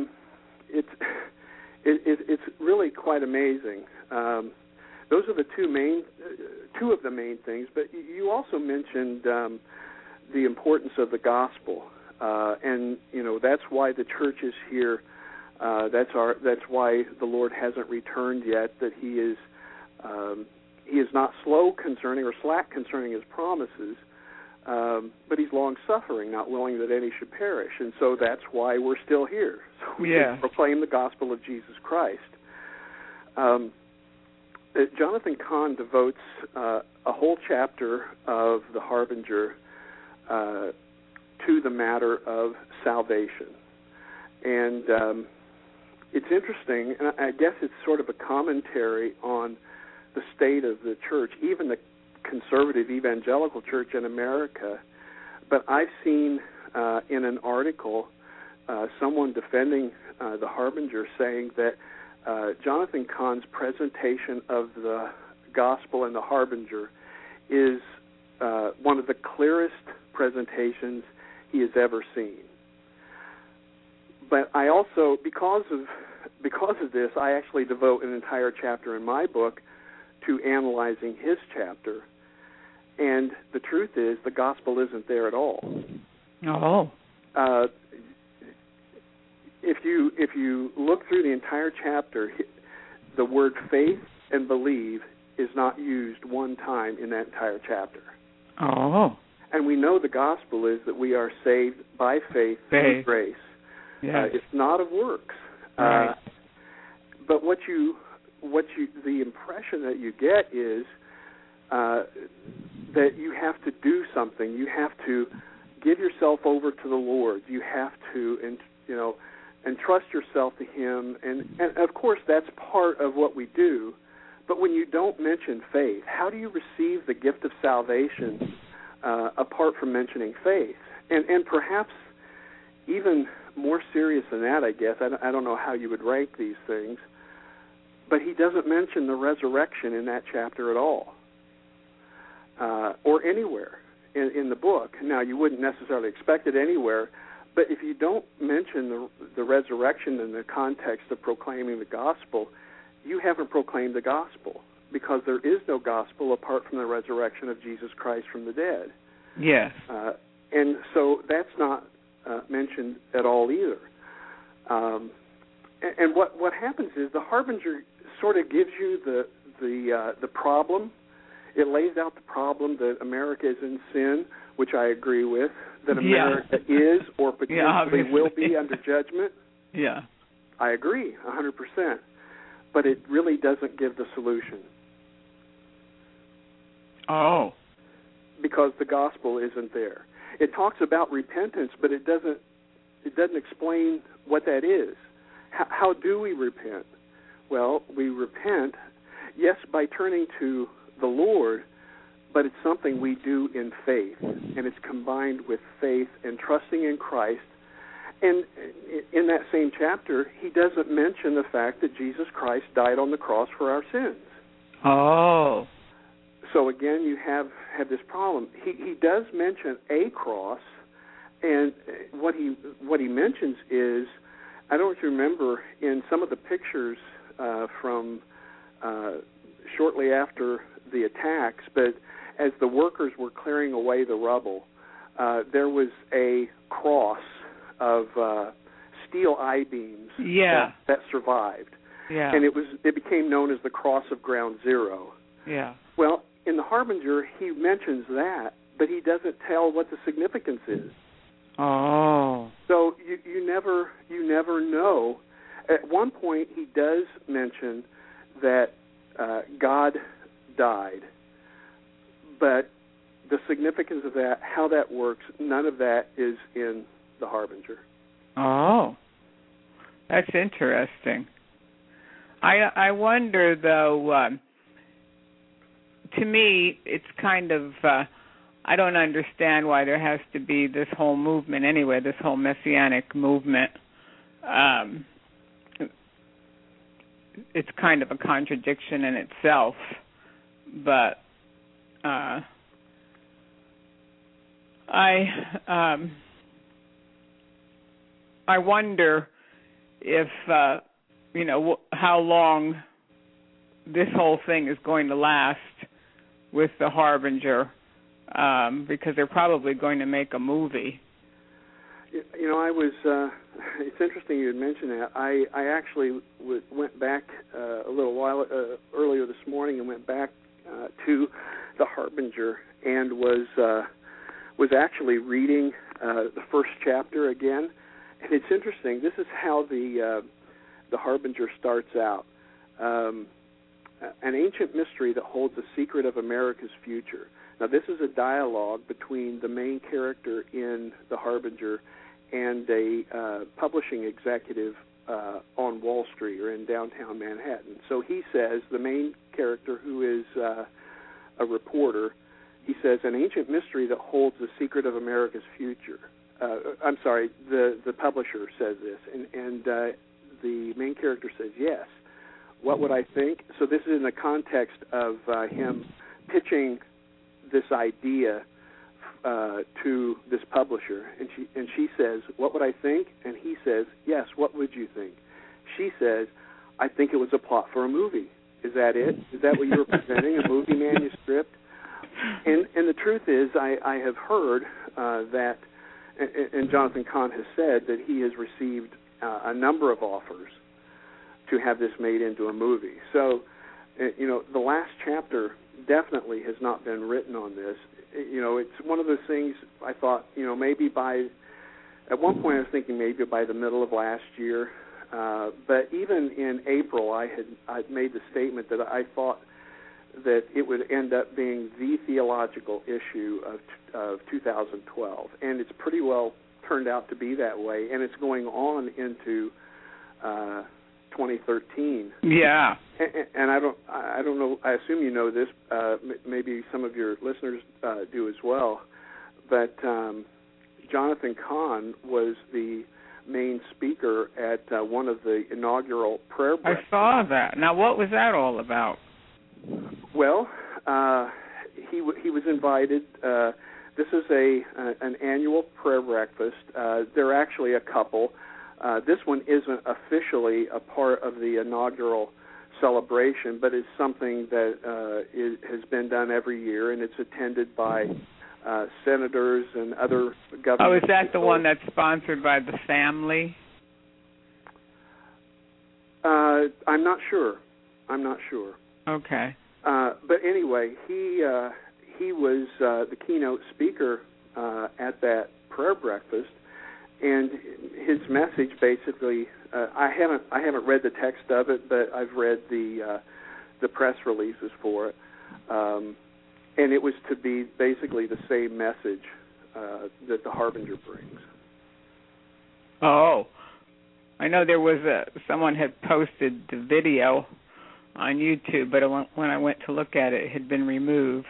it's really quite amazing. Those are the two of the main things. But you also mentioned the importance of the gospel, and that's why the church is here. That's why the Lord hasn't returned yet. That He is not slow concerning or slack concerning His promises, but He's long-suffering, not willing that any should perish. And so that's why we're still here. So we proclaim the gospel of Jesus Christ. Jonathan Cahn devotes a whole chapter of the Harbinger to the matter of salvation. And it's interesting, and I guess it's sort of a commentary on the state of the church, even the conservative evangelical church in America. But I've seen in an article someone defending the Harbinger saying that Jonathan Cahn's presentation of the gospel and the Harbinger is one of the clearest presentations he has ever seen. But I also, because of this, I actually devote an entire chapter in my book to analyzing his chapter. And the truth is, the gospel isn't there at all. Oh. If you look through the entire chapter, the word faith and believe is not used one time in that entire chapter. Oh. And we know the gospel is that we are saved by faith through grace. Yes. It's not of works. Right. But the impression that you get is that you have to do something. You have to give yourself over to the Lord. You have to, entrust yourself to Him. And of course, that's part of what we do. But when you don't mention faith, how do you receive the gift of salvation apart from mentioning faith? And perhaps even more serious than that, I guess. I don't know how you would rank these things. But he doesn't mention the resurrection in that chapter at all, or anywhere in the book. Now, you wouldn't necessarily expect it anywhere, but if you don't mention the resurrection in the context of proclaiming the gospel, you haven't proclaimed the gospel, because there is no gospel apart from the resurrection of Jesus Christ from the dead. Yes. And so that's not mentioned at all either. And what happens is the Harbinger sort of gives you the problem. It lays out the problem that America is in sin, which I agree with, that America is or potentially will be under judgment. Yeah. I agree 100%. But it really doesn't give the solution. Oh. Because the gospel isn't there. It talks about repentance, but it doesn't explain what that is. How do we repent? Well, we repent, yes, by turning to the Lord, but it's something we do in faith, and it's combined with faith and trusting in Christ. And in that same chapter, he doesn't mention the fact that Jesus Christ died on the cross for our sins. Oh. So again, you have this problem. He does mention a cross, and what he mentions is, I don't remember in some of the pictures from shortly after the attacks, but as the workers were clearing away the rubble, there was a cross of steel I-beams that survived. Yeah. And it became known as the Cross of Ground Zero. Yeah. Well, in the Harbinger, he mentions that, but he doesn't tell what the significance is. Oh. So you never know. At one point, he does mention that God died, but the significance of that, how that works, none of that is in the Harbinger. Oh, that's interesting. I wonder, though, to me, it's kind of, I don't understand why there has to be this whole movement anyway, this whole Messianic movement. It's kind of a contradiction in itself, but I wonder if, how long this whole thing is going to last with the Harbinger, because they're probably going to make a movie. It's interesting you had mentioned that. I actually went back a little while earlier this morning and went back to the Harbinger and was actually reading the first chapter again. And it's interesting. This is how the Harbinger starts out. An ancient mystery that holds a secret of America's future. Now, this is a dialogue between the main character in the Harbinger and a publishing executive on Wall Street or in downtown Manhattan. So he says, the main character, who is a reporter, he says, an ancient mystery that holds the secret of America's future. I'm sorry, the publisher says this, and the main character says, yes. What would I think? So this is in the context of him pitching this idea to this publisher, and she says, what would I think? And he says, yes, what would you think? She says, I think it was a plot for a movie. Is that it? Is that what you were presenting, a movie manuscript? And the truth is, I have heard that, and Jonathan Cahn has said that he has received a number of offers to have this made into a movie. So, the last chapter definitely has not been written on this. It's one of those things I thought, maybe at one point I was thinking maybe by the middle of last year, but even in April I'd made the statement that I thought that it would end up being the theological issue of 2012, and it's pretty well turned out to be that way, and it's going on into 2013. Yeah. And I don't know. I assume you know this. Maybe some of your listeners do as well. But Jonathan Cahn was the main speaker at one of the inaugural prayer breakfasts. I saw that. Now, what was that all about? Well, he was invited. This is an annual prayer breakfast. There are actually a couple. This one isn't officially a part of the inaugural celebration, but it's something that has been done every year, and it's attended by senators and other government. Oh, is that people. the one that's sponsored by the family? I'm not sure. Okay. But anyway, he was the keynote speaker at that prayer breakfast. And his message basically, I haven't read the text of it, but I've read the press releases for it, and it was to be basically the same message that the Harbinger brings. Oh, I know there was someone had posted the video on YouTube, but when I went to look at it, it had been removed.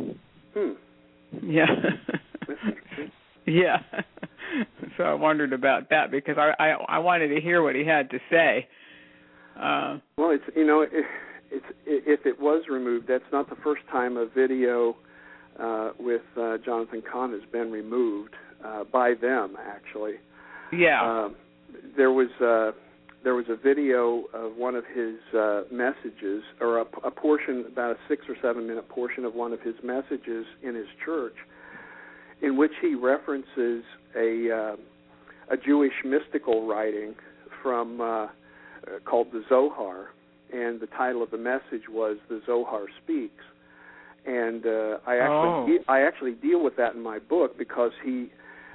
Yeah. Yeah. So I wondered about that because I wanted to hear what he had to say. Well, if it was removed, that's not the first time a video with Jonathan Cahn has been removed by them, actually. Yeah. There was a video of one of his messages, or a portion, about a 6 or 7 minute portion of one of his messages in his church, in which he references a Jewish mystical writing from called the Zohar, and the title of the message was "The Zohar Speaks." And I actually deal with that in my book, because he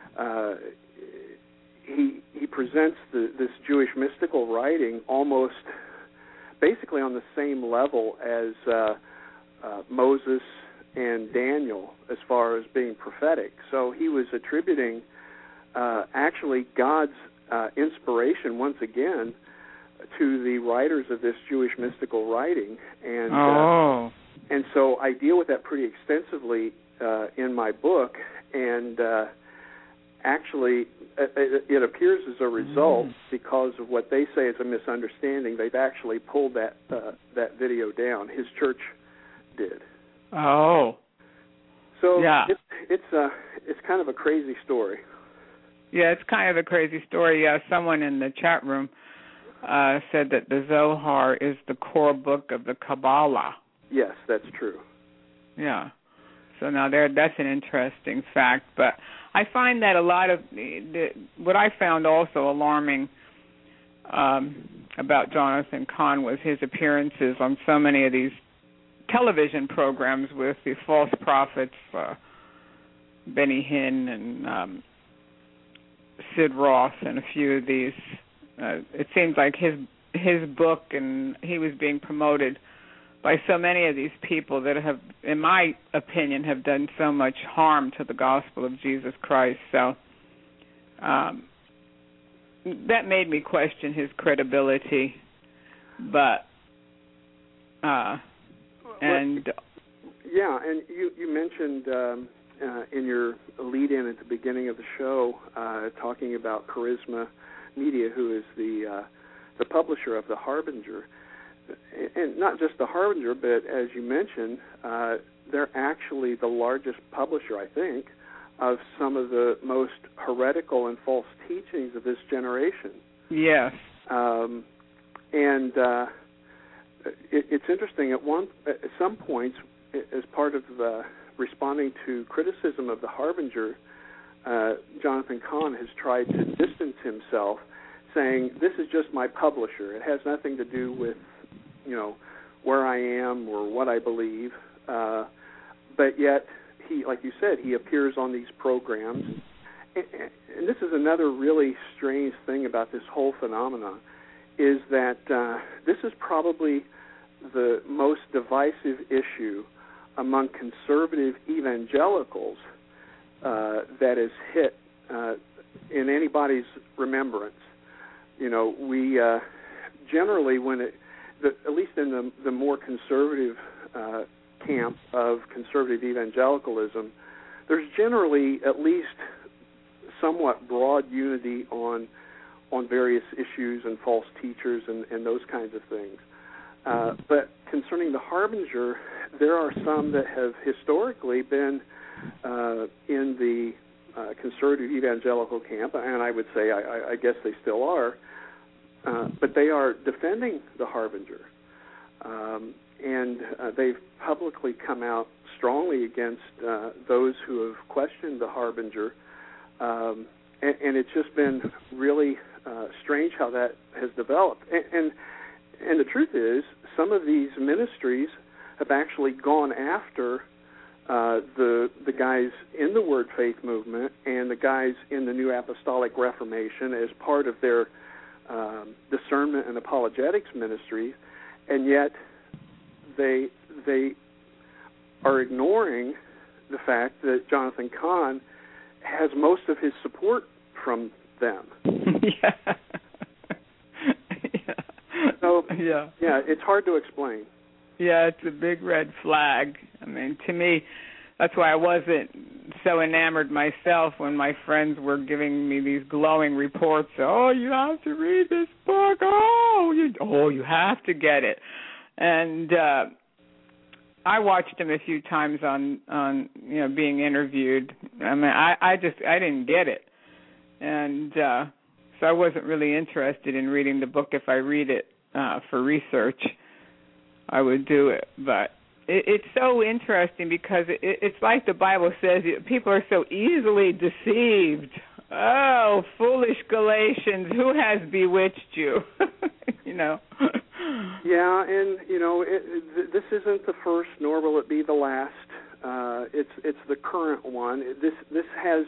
presents this Jewish mystical writing almost basically on the same level as Moses and Daniel as far as being prophetic. So he was attributing actually God's inspiration once again to the writers of this Jewish mystical writing, and so I deal with that pretty extensively in my book, and actually it appears as a result, because of what they say is a misunderstanding, they've actually pulled that video down. His church did. Oh. So yeah. It's kind of a crazy story. Yeah, it's kind of a crazy story. Yeah, someone in the chat room said that the Zohar is the core book of the Kabbalah. Yes, that's true. Yeah. So now that's an interesting fact. But I find that a lot of what I found also alarming about Jonathan Cahn was his appearances on so many of these television programs with the false prophets, Benny Hinn and Sid Roth, and a few of these. It seems like his book, and he was being promoted by so many of these people that have, in my opinion, have done so much harm to the gospel of Jesus Christ. So that made me question his credibility. But and you mentioned in your lead-in at the beginning of the show talking about Charisma Media, who is the publisher of The Harbinger. And not just The Harbinger, but as you mentioned, they're actually the largest publisher, I think, of some of the most heretical and false teachings of this generation. Yes. It's interesting. At some points, as part of responding to criticism of The Harbinger, Jonathan Cahn has tried to distance himself, saying, "This is just my publisher. It has nothing to do with, where I am or what I believe." But yet, he, like you said, he appears on these programs. And this is another really strange thing about this whole phenomenon, is that this is probably the most divisive issue among conservative evangelicals that has hit in anybody's remembrance. We generally, at least in the more conservative camp of conservative evangelicalism, there's generally at least somewhat broad unity on various issues and false teachers and those kinds of things. But concerning The Harbinger, there are some that have historically been in the conservative evangelical camp, and I would say, I guess they still are, but they are defending The Harbinger. And they've publicly come out strongly against those who have questioned The Harbinger. And it's just been really strange how that has developed. And the truth is, some of these ministries have actually gone after the guys in the Word Faith movement and the guys in the New Apostolic Reformation as part of their discernment and apologetics ministry, and yet they are ignoring the fact that Jonathan Cahn has most of his support from them. Yeah. So, yeah, it's hard to explain. Yeah, it's a big red flag. I mean, to me, that's why I wasn't so enamored myself when my friends were giving me these glowing reports. Oh, you have to read this book. You have to get it. And I watched him a few times on being interviewed. I mean, I didn't get it, and so I wasn't really interested in reading the book. If I read it for research, I would do it. But it's so interesting because it's like the Bible says, people are so easily deceived. Oh, foolish Galatians, who has bewitched you? Yeah, and this isn't the first, nor will it be the last. It's the current one. This has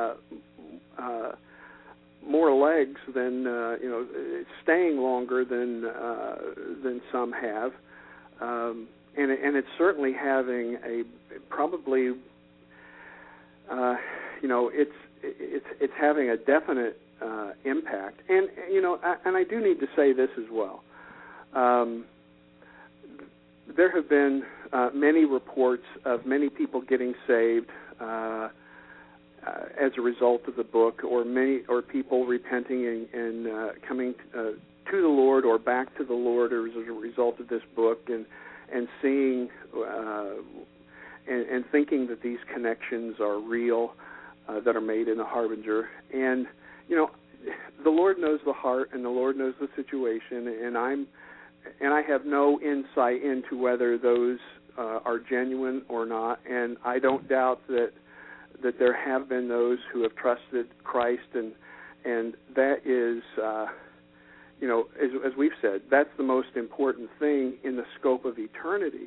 more legs than it's staying longer than some have, and it's certainly having it's having a definite impact. And I do need to say this as well. There have been many reports of many people getting saved as a result of the book, or people repenting and coming to the Lord or back to the Lord as a result of this book, and seeing and thinking that these connections are real that are made in the Harbinger. And the Lord knows the heart, and the Lord knows the situation, and I have no insight into whether those are genuine or not, and I don't doubt that there have been those who have trusted Christ, and that is, as we've said, that's the most important thing in the scope of eternity.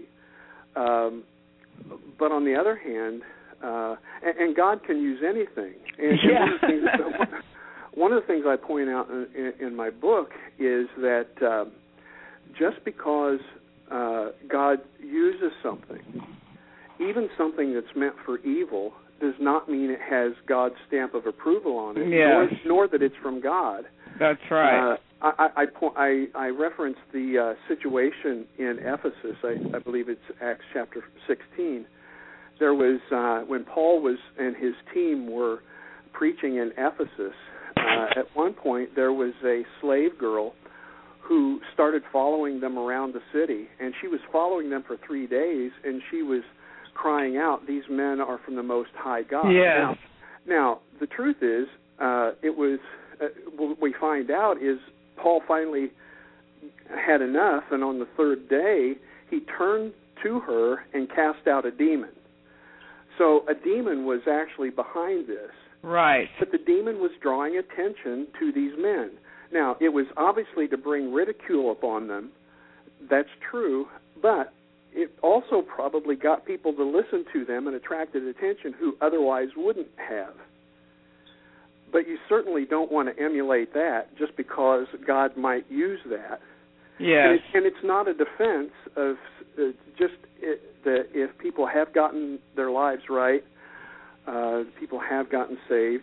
But on the other hand, and God can use anything. And one of the things I point out in my book is that just because God uses something, even something that's meant for evil, does not mean it has God's stamp of approval on it, nor that it's from God. That's right. I referenced the situation in Ephesus. I believe it's Acts chapter 16. There was when Paul and his team were preaching in Ephesus. At one point, there was a slave girl who started following them around the city, and she was following them for 3 days, and she was crying out, "These men are from the Most High God." Yeah. Now the truth is, it was what we find out is Paul finally had enough, and on the third day, he turned to her and cast out a demon. So a demon was actually behind this. Right. But the demon was drawing attention to these men. Now, it was obviously to bring ridicule upon them. That's true. But it also probably got people to listen to them and attracted attention who otherwise wouldn't have. But you certainly don't want to emulate that just because God might use that. Yes. And it's not a defense of that if people have gotten their lives right, people have gotten saved,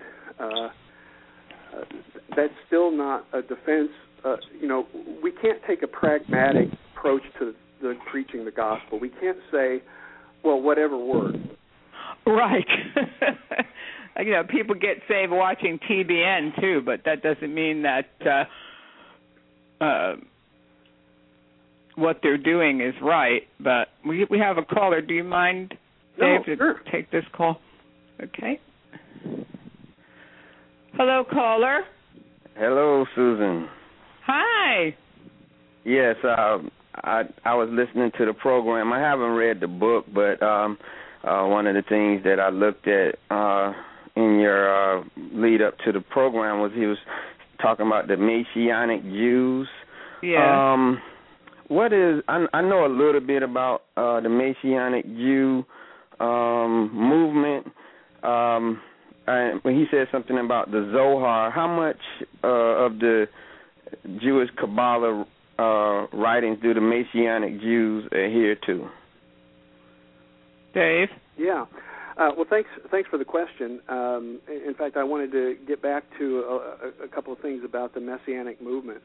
that's still not a defense. We can't take a pragmatic approach to preaching the gospel. We can't say, well, whatever works. Right. People get saved watching TBN too, but that doesn't mean that what they're doing is right. But we have a caller. Do you mind, Dave, to take this call? Okay. Hello, caller. Hello, Susan. Hi. Yes, I was listening to the program. I haven't read the book, but one of the things that I looked at in your lead up to the program was he was talking about the Messianic Jews. Yeah. I know a little bit about the Messianic Jew movement. When he said something about the Zohar, how much of the Jewish Kabbalah writings do the Messianic Jews adhere to? Dave? Yeah. Well, thanks for the question. In fact, I wanted to get back to a couple of things about the Messianic movement.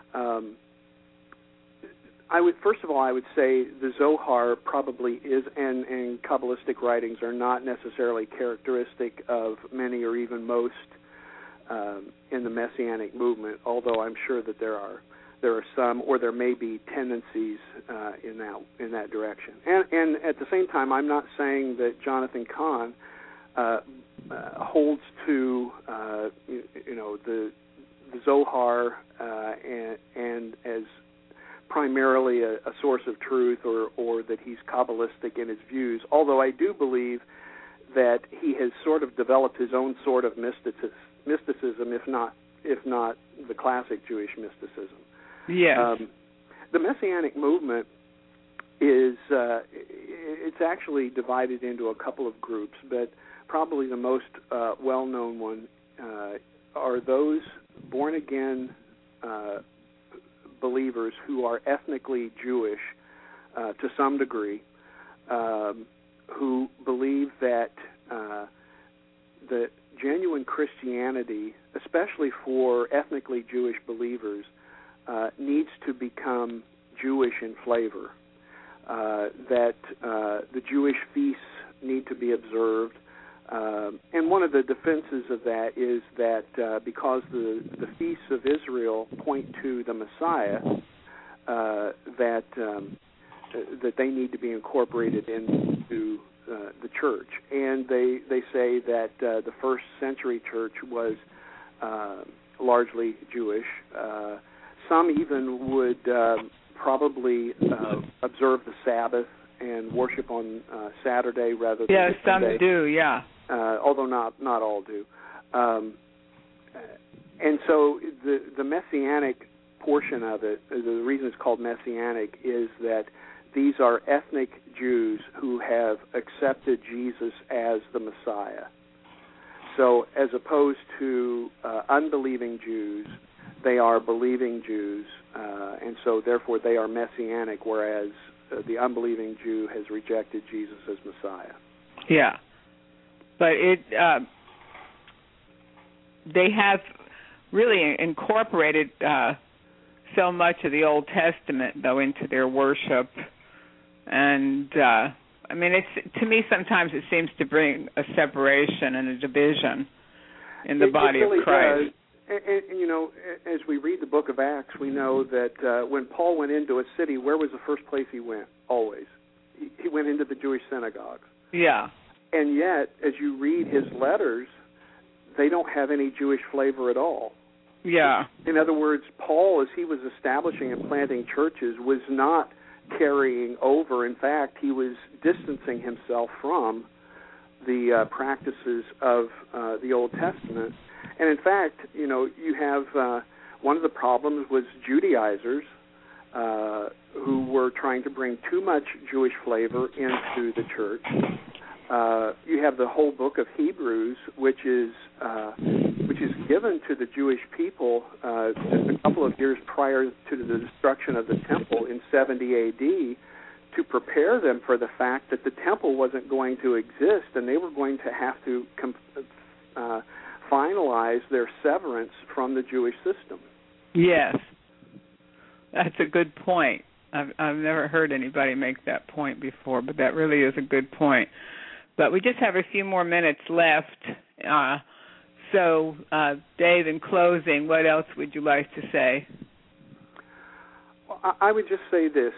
I would say the Zohar probably is, and Kabbalistic writings are not necessarily characteristic of many or even most in the Messianic movement, although I'm sure that there are there are some, or there may be tendencies in that direction. And at the same time, I'm not saying that Jonathan Cahn holds to the Zohar and as primarily a source of truth, or that he's Kabbalistic in his views. Although I do believe that he has sort of developed his own sort of mysticism, if not the classic Jewish mysticism. Yes. The Messianic movement is it's actually divided into a couple of groups, but probably the most well-known one are those born-again believers who are ethnically Jewish to some degree, who believe that the genuine Christianity, especially for ethnically Jewish believers, needs to become Jewish in flavor, that the Jewish feasts need to be observed. And one of the defenses of that is that because the feasts of Israel point to the Messiah, that they need to be incorporated into the church. And they say that the first century church was largely Jewish. Some even would probably observe the Sabbath and worship on Saturday rather than Sunday. Some do, yeah. Although not all do. And so the Messianic portion of it, the reason it's called Messianic, is that these are ethnic Jews who have accepted Jesus as the Messiah. So as opposed to unbelieving Jews, they are believing Jews, and so therefore they are Messianic, whereas the unbelieving Jew has rejected Jesus as Messiah. Yeah. But they have really incorporated so much of the Old Testament, though, into their worship. And, I mean, to me, sometimes it seems to bring a separation and a division in the body really of Christ. Does. And, you know, as we read the book of Acts, we know that when Paul went into a city, where was the first place he went? Always. He went into the Jewish synagogues. Yeah. And yet, as you read his letters, they don't have any Jewish flavor at all. Yeah. In other words, Paul, as he was establishing and planting churches, was not carrying over. In fact, he was distancing himself from the practices of the Old Testament. And in fact, you know, you have one of the problems was Judaizers who were trying to bring too much Jewish flavor into the church. You have the whole book of Hebrews, which is given to the Jewish people just a couple of years prior to the destruction of the temple in 70 A.D. to prepare them for the fact that the temple wasn't going to exist and they were going to have to finalize their severance from the Jewish system. Yes, that's a good point. I've never heard anybody make that point before, but that really is a good point. But we just have a few more minutes left. So, Dave, in closing, what else would you like to say? Well, I would just say this.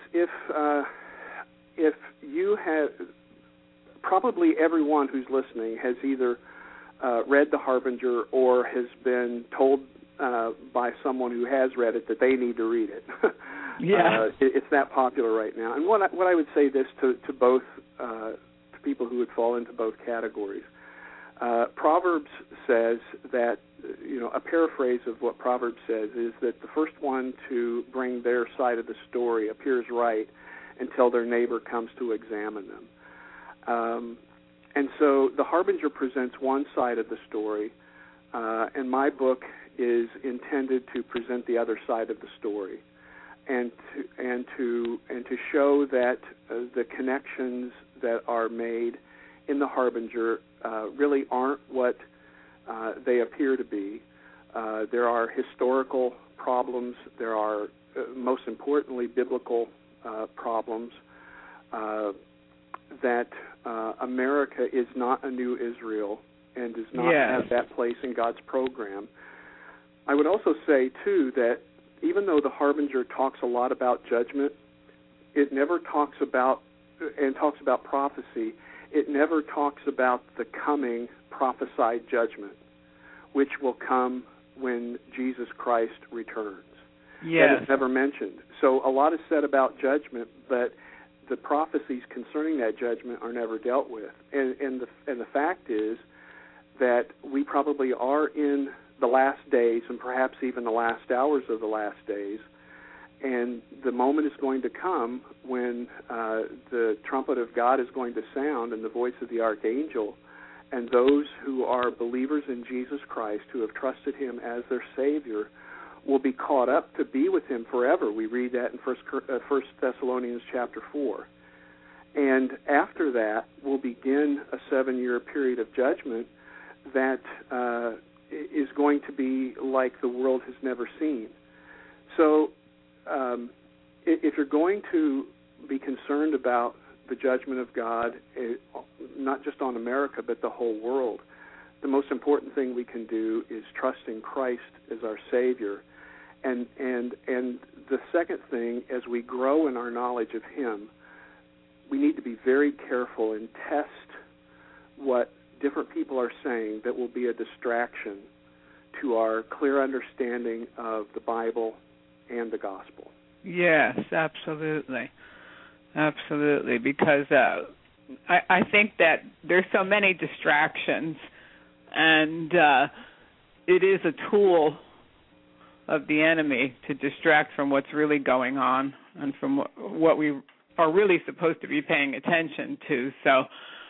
If you have, probably everyone who's listening has either read The Harbinger or has been told by someone who has read it that they need to read it. Yeah. It's that popular right now. And what I would say this to both to people who would fall into both categories. Proverbs says that, you know, a paraphrase of what Proverbs says is that the first one to bring their side of the story appears right until their neighbor comes to examine them. And so The Harbinger presents one side of the story, and my book is intended to present the other side of the story, and to show that the connections that are made in The Harbinger really aren't what they appear to be. There are historical problems. There are, most importantly, biblical problems. That America is not a new Israel and does not have that place in God's program. I would also say, too, that, even though the Harbinger talks a lot about judgment, it never talks about prophecy. It never talks about the coming prophesied judgment, which will come when Jesus Christ returns. Yes. That is never mentioned. So a lot is said about judgment, but the prophecies concerning that judgment are never dealt with. And the fact is that we probably are in the last days, and perhaps even the last hours of the last days, and the moment is going to come when the trumpet of God is going to sound and the voice of the archangel, and those who are believers in Jesus Christ, who have trusted him as their Savior, will be caught up to be with him forever. We read that in 1 Thessalonians chapter 4. And after that will begin a 7-year period of judgment that is going to be like the world has never seen. So if you're going to be concerned about the judgment of God, not just on America, but the whole world, the most important thing we can do is trust in Christ as our Savior. And the second thing, as we grow in our knowledge of him, we need to be very careful and test what different people are saying that will be a distraction to our clear understanding of the Bible and the gospel. Yes, absolutely. Absolutely, because I think that there's so many distractions, and it is a tool of the enemy to distract from what's really going on and from what we are really supposed to be paying attention to. So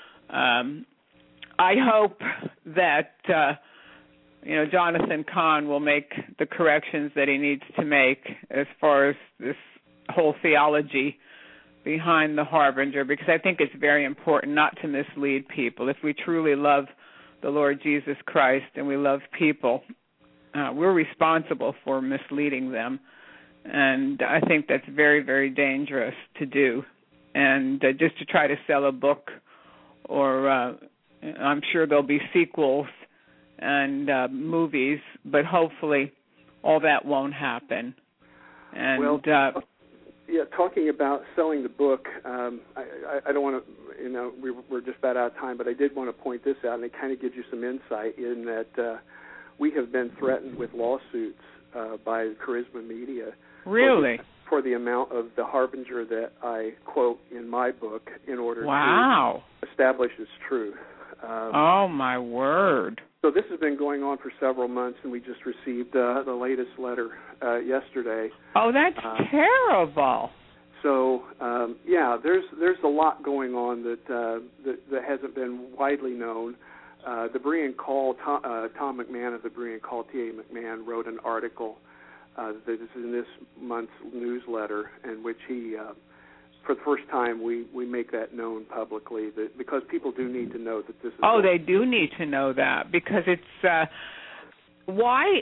I hope that Jonathan Cahn will make the corrections that he needs to make as far as this whole theology behind the Harbinger, because I think it's very important not to mislead people. If we truly love the Lord Jesus Christ and we love people, we're responsible for misleading them. And I think that's very, very dangerous to do. And just to try to sell a book, or I'm sure there'll be sequels and movies, but hopefully all that won't happen. And talking about selling the book, I don't want to, we're just about out of time, but I did want to point this out, and it kind of gives you some insight in that we have been threatened with lawsuits by Charisma Media. Really? For the amount of the Harbinger that I quote in my book in order to establish its truth. Oh, my word. So this has been going on for several months, and we just received the latest letter yesterday. Oh, that's terrible. So, there's a lot going on that hasn't been widely known. The Berean Call, Tom McMahon of the Berean Call, T.A. McMahon, wrote an article that is in this month's newsletter, in which he, for the first time, we make that known publicly, because people do need to know that this is... Oh, they do need to know that, because it's... why...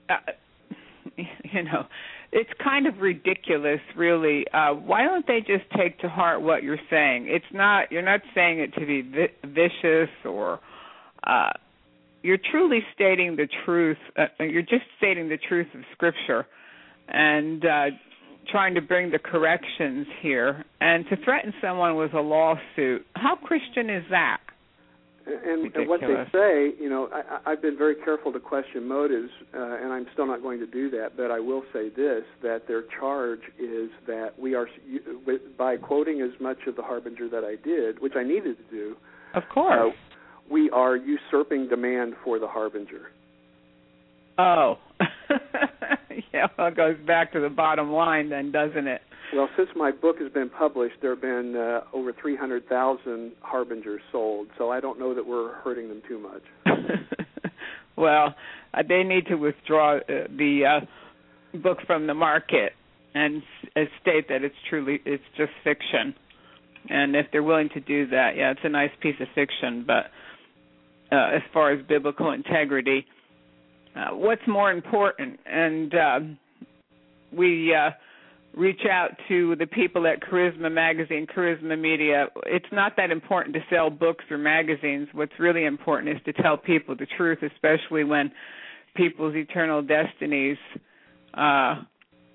it's kind of ridiculous, really. Why don't they just take to heart what you're saying? You're not saying it to be vicious or... you're truly stating the truth. You're just stating the truth of Scripture and trying to bring the corrections here. And to threaten someone with a lawsuit, how Christian is that? And what they say, I've been very careful to question motives, and I'm still not going to do that, but I will say this, that their charge is that we are, by quoting as much of the Harbinger that I did, which I needed to do, of course, we are usurping demand for the Harbinger. Oh. Yeah, well, it goes back to the bottom line then, doesn't it? Well, since my book has been published, there have been over 300,000 Harbingers sold, so I don't know that we're hurting them too much. Well, they need to withdraw the book from the market and state that it's just fiction. And if they're willing to do that, yeah, it's a nice piece of fiction, but as far as biblical integrity, what's more important? And we reach out to the people at Charisma Magazine, Charisma Media. It's not that important to sell books or magazines. What's really important is to tell people the truth, especially when people's eternal destinies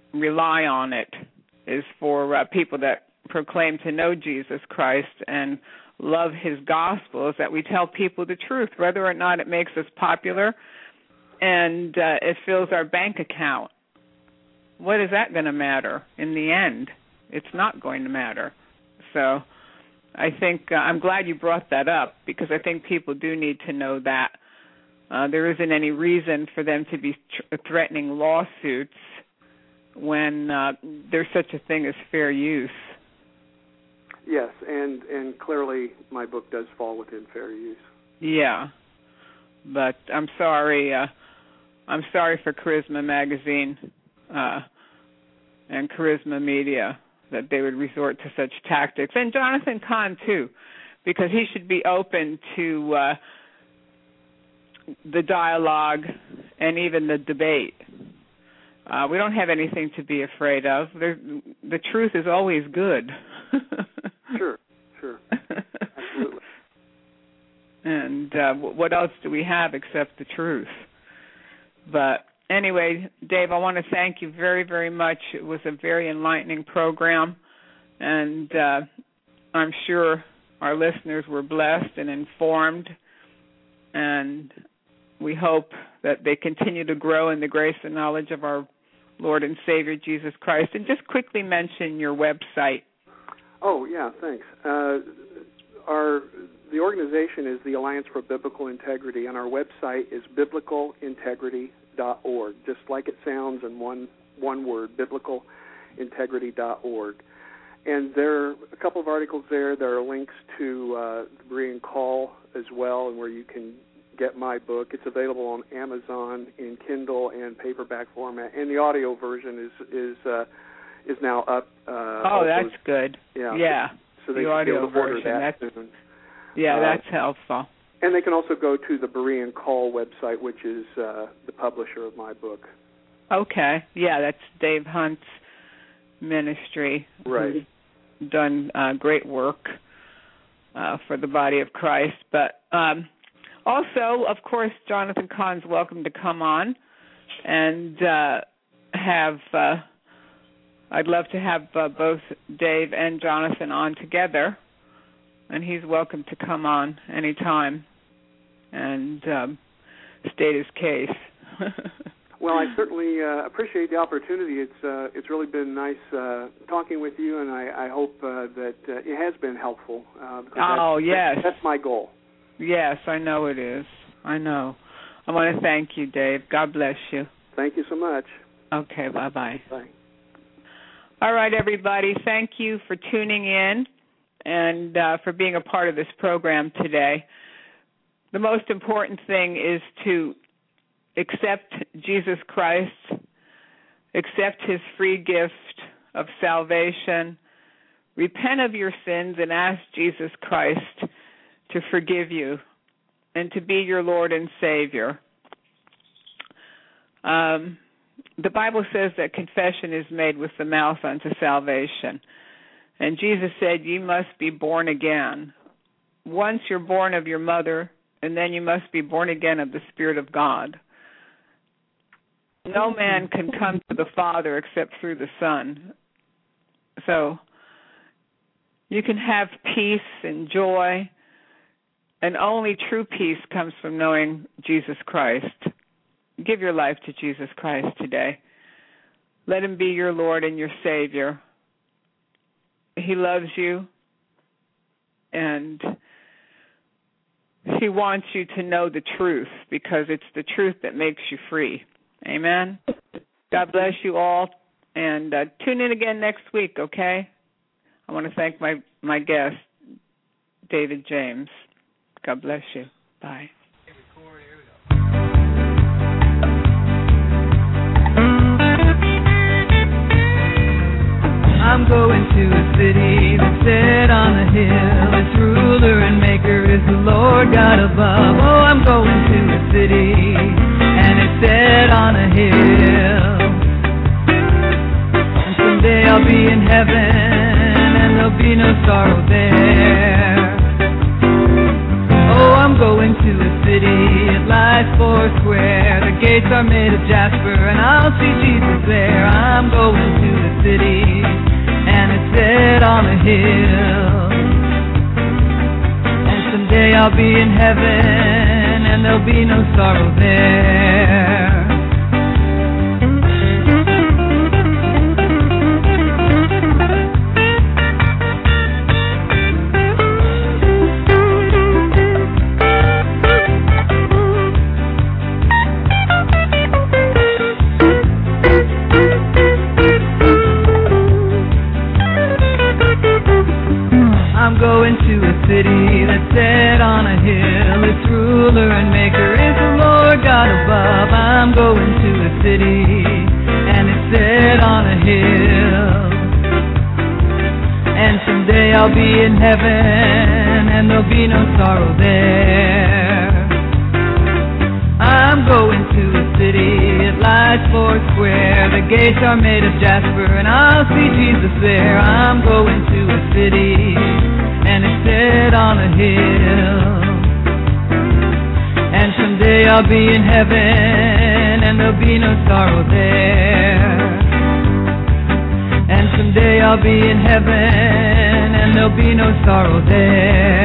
rely on it is for people that proclaim to know Jesus Christ and love his gospel, is that we tell people the truth, whether or not it makes us popular and it fills our bank account. What is that going to matter in the end? It's not going to matter. So I think I'm glad you brought that up, because I think people do need to know that. There isn't any reason for them to be threatening lawsuits when there's such a thing as fair use. Yes, and clearly my book does fall within fair use. Yeah, but I'm sorry for Charisma Magazine and Charisma Media that they would resort to such tactics, and Jonathan Cahn too, because he should be open to the dialogue and even the debate. We don't have anything to be afraid of. The truth is always good. Sure. Absolutely. And what else do we have except the truth? But anyway, Dave, I want to thank you very, very much. It was a very enlightening program, and I'm sure our listeners were blessed and informed, and we hope that they continue to grow in the grace and knowledge of our Lord and Savior Jesus Christ. And just quickly mention your website. Oh, yeah, thanks. The organization is the Alliance for Biblical Integrity, and our website is biblicalintegrity.org, just like it sounds in one word, biblicalintegrity.org. And there are a couple of articles there. There are links to the Berean Call as well, and where you can get my book. It's available on Amazon in Kindle and paperback format, and the audio version is now up. That's good. Yeah. So they the should audio be able to order version. that soon. Yeah, that's helpful. And they can also go to the Berean Call website, which is the publisher of my book. Okay. Yeah, that's Dave Hunt's ministry. Right. Who's done great work for the body of Christ. But also, of course, Jonathan Cahn's welcome to come on and I'd love to have both Dave and Jonathan on together, and he's welcome to come on anytime and state his case. Well, I certainly appreciate the opportunity. It's really been nice talking with you, and I hope that it has been helpful. Yes. That's my goal. Yes, I know it is. I know. I want to thank you, Dave. God bless you. Thank you so much. Okay, bye-bye. Bye. All right, everybody, thank you for tuning in and for being a part of this program today. The most important thing is to accept Jesus Christ, accept his free gift of salvation, repent of your sins, and ask Jesus Christ to forgive you and to be your Lord and Savior. The Bible says that confession is made with the mouth unto salvation. And Jesus said, you must be born again. Once you're born of your mother, and then you must be born again of the Spirit of God. No man can come to the Father except through the Son. So you can have peace and joy, and only true peace comes from knowing Jesus Christ. Give your life to Jesus Christ today. Let him be your Lord and your Savior. He loves you, and he wants you to know the truth, because it's the truth that makes you free. Amen? God bless you all, and tune in again next week, okay? I want to thank my guest, David James. God bless you. Bye. I'm going to a city that's set on a hill. Its ruler and maker is the Lord God above. Oh, I'm going to a city, and it's set on a hill. And someday I'll be in heaven, and there'll be no sorrow there. Oh, I'm going to a hill. And someday I'll be in heaven, and there'll be no sorrow there. I'm going to a city that's set on a hill. Its ruler and maker is the Lord God above. I'm going to a city, and it's set on a hill. And someday I'll be in heaven, and there'll be no sorrow there. I'm going to a city, it lies 4 square. The gates are made of jasper, and I'll see Jesus there. I'm going to a city, and it's set on a hill. And someday I'll be in heaven, and there'll be no sorrow there. And someday I'll be in heaven, and there'll be no sorrow there.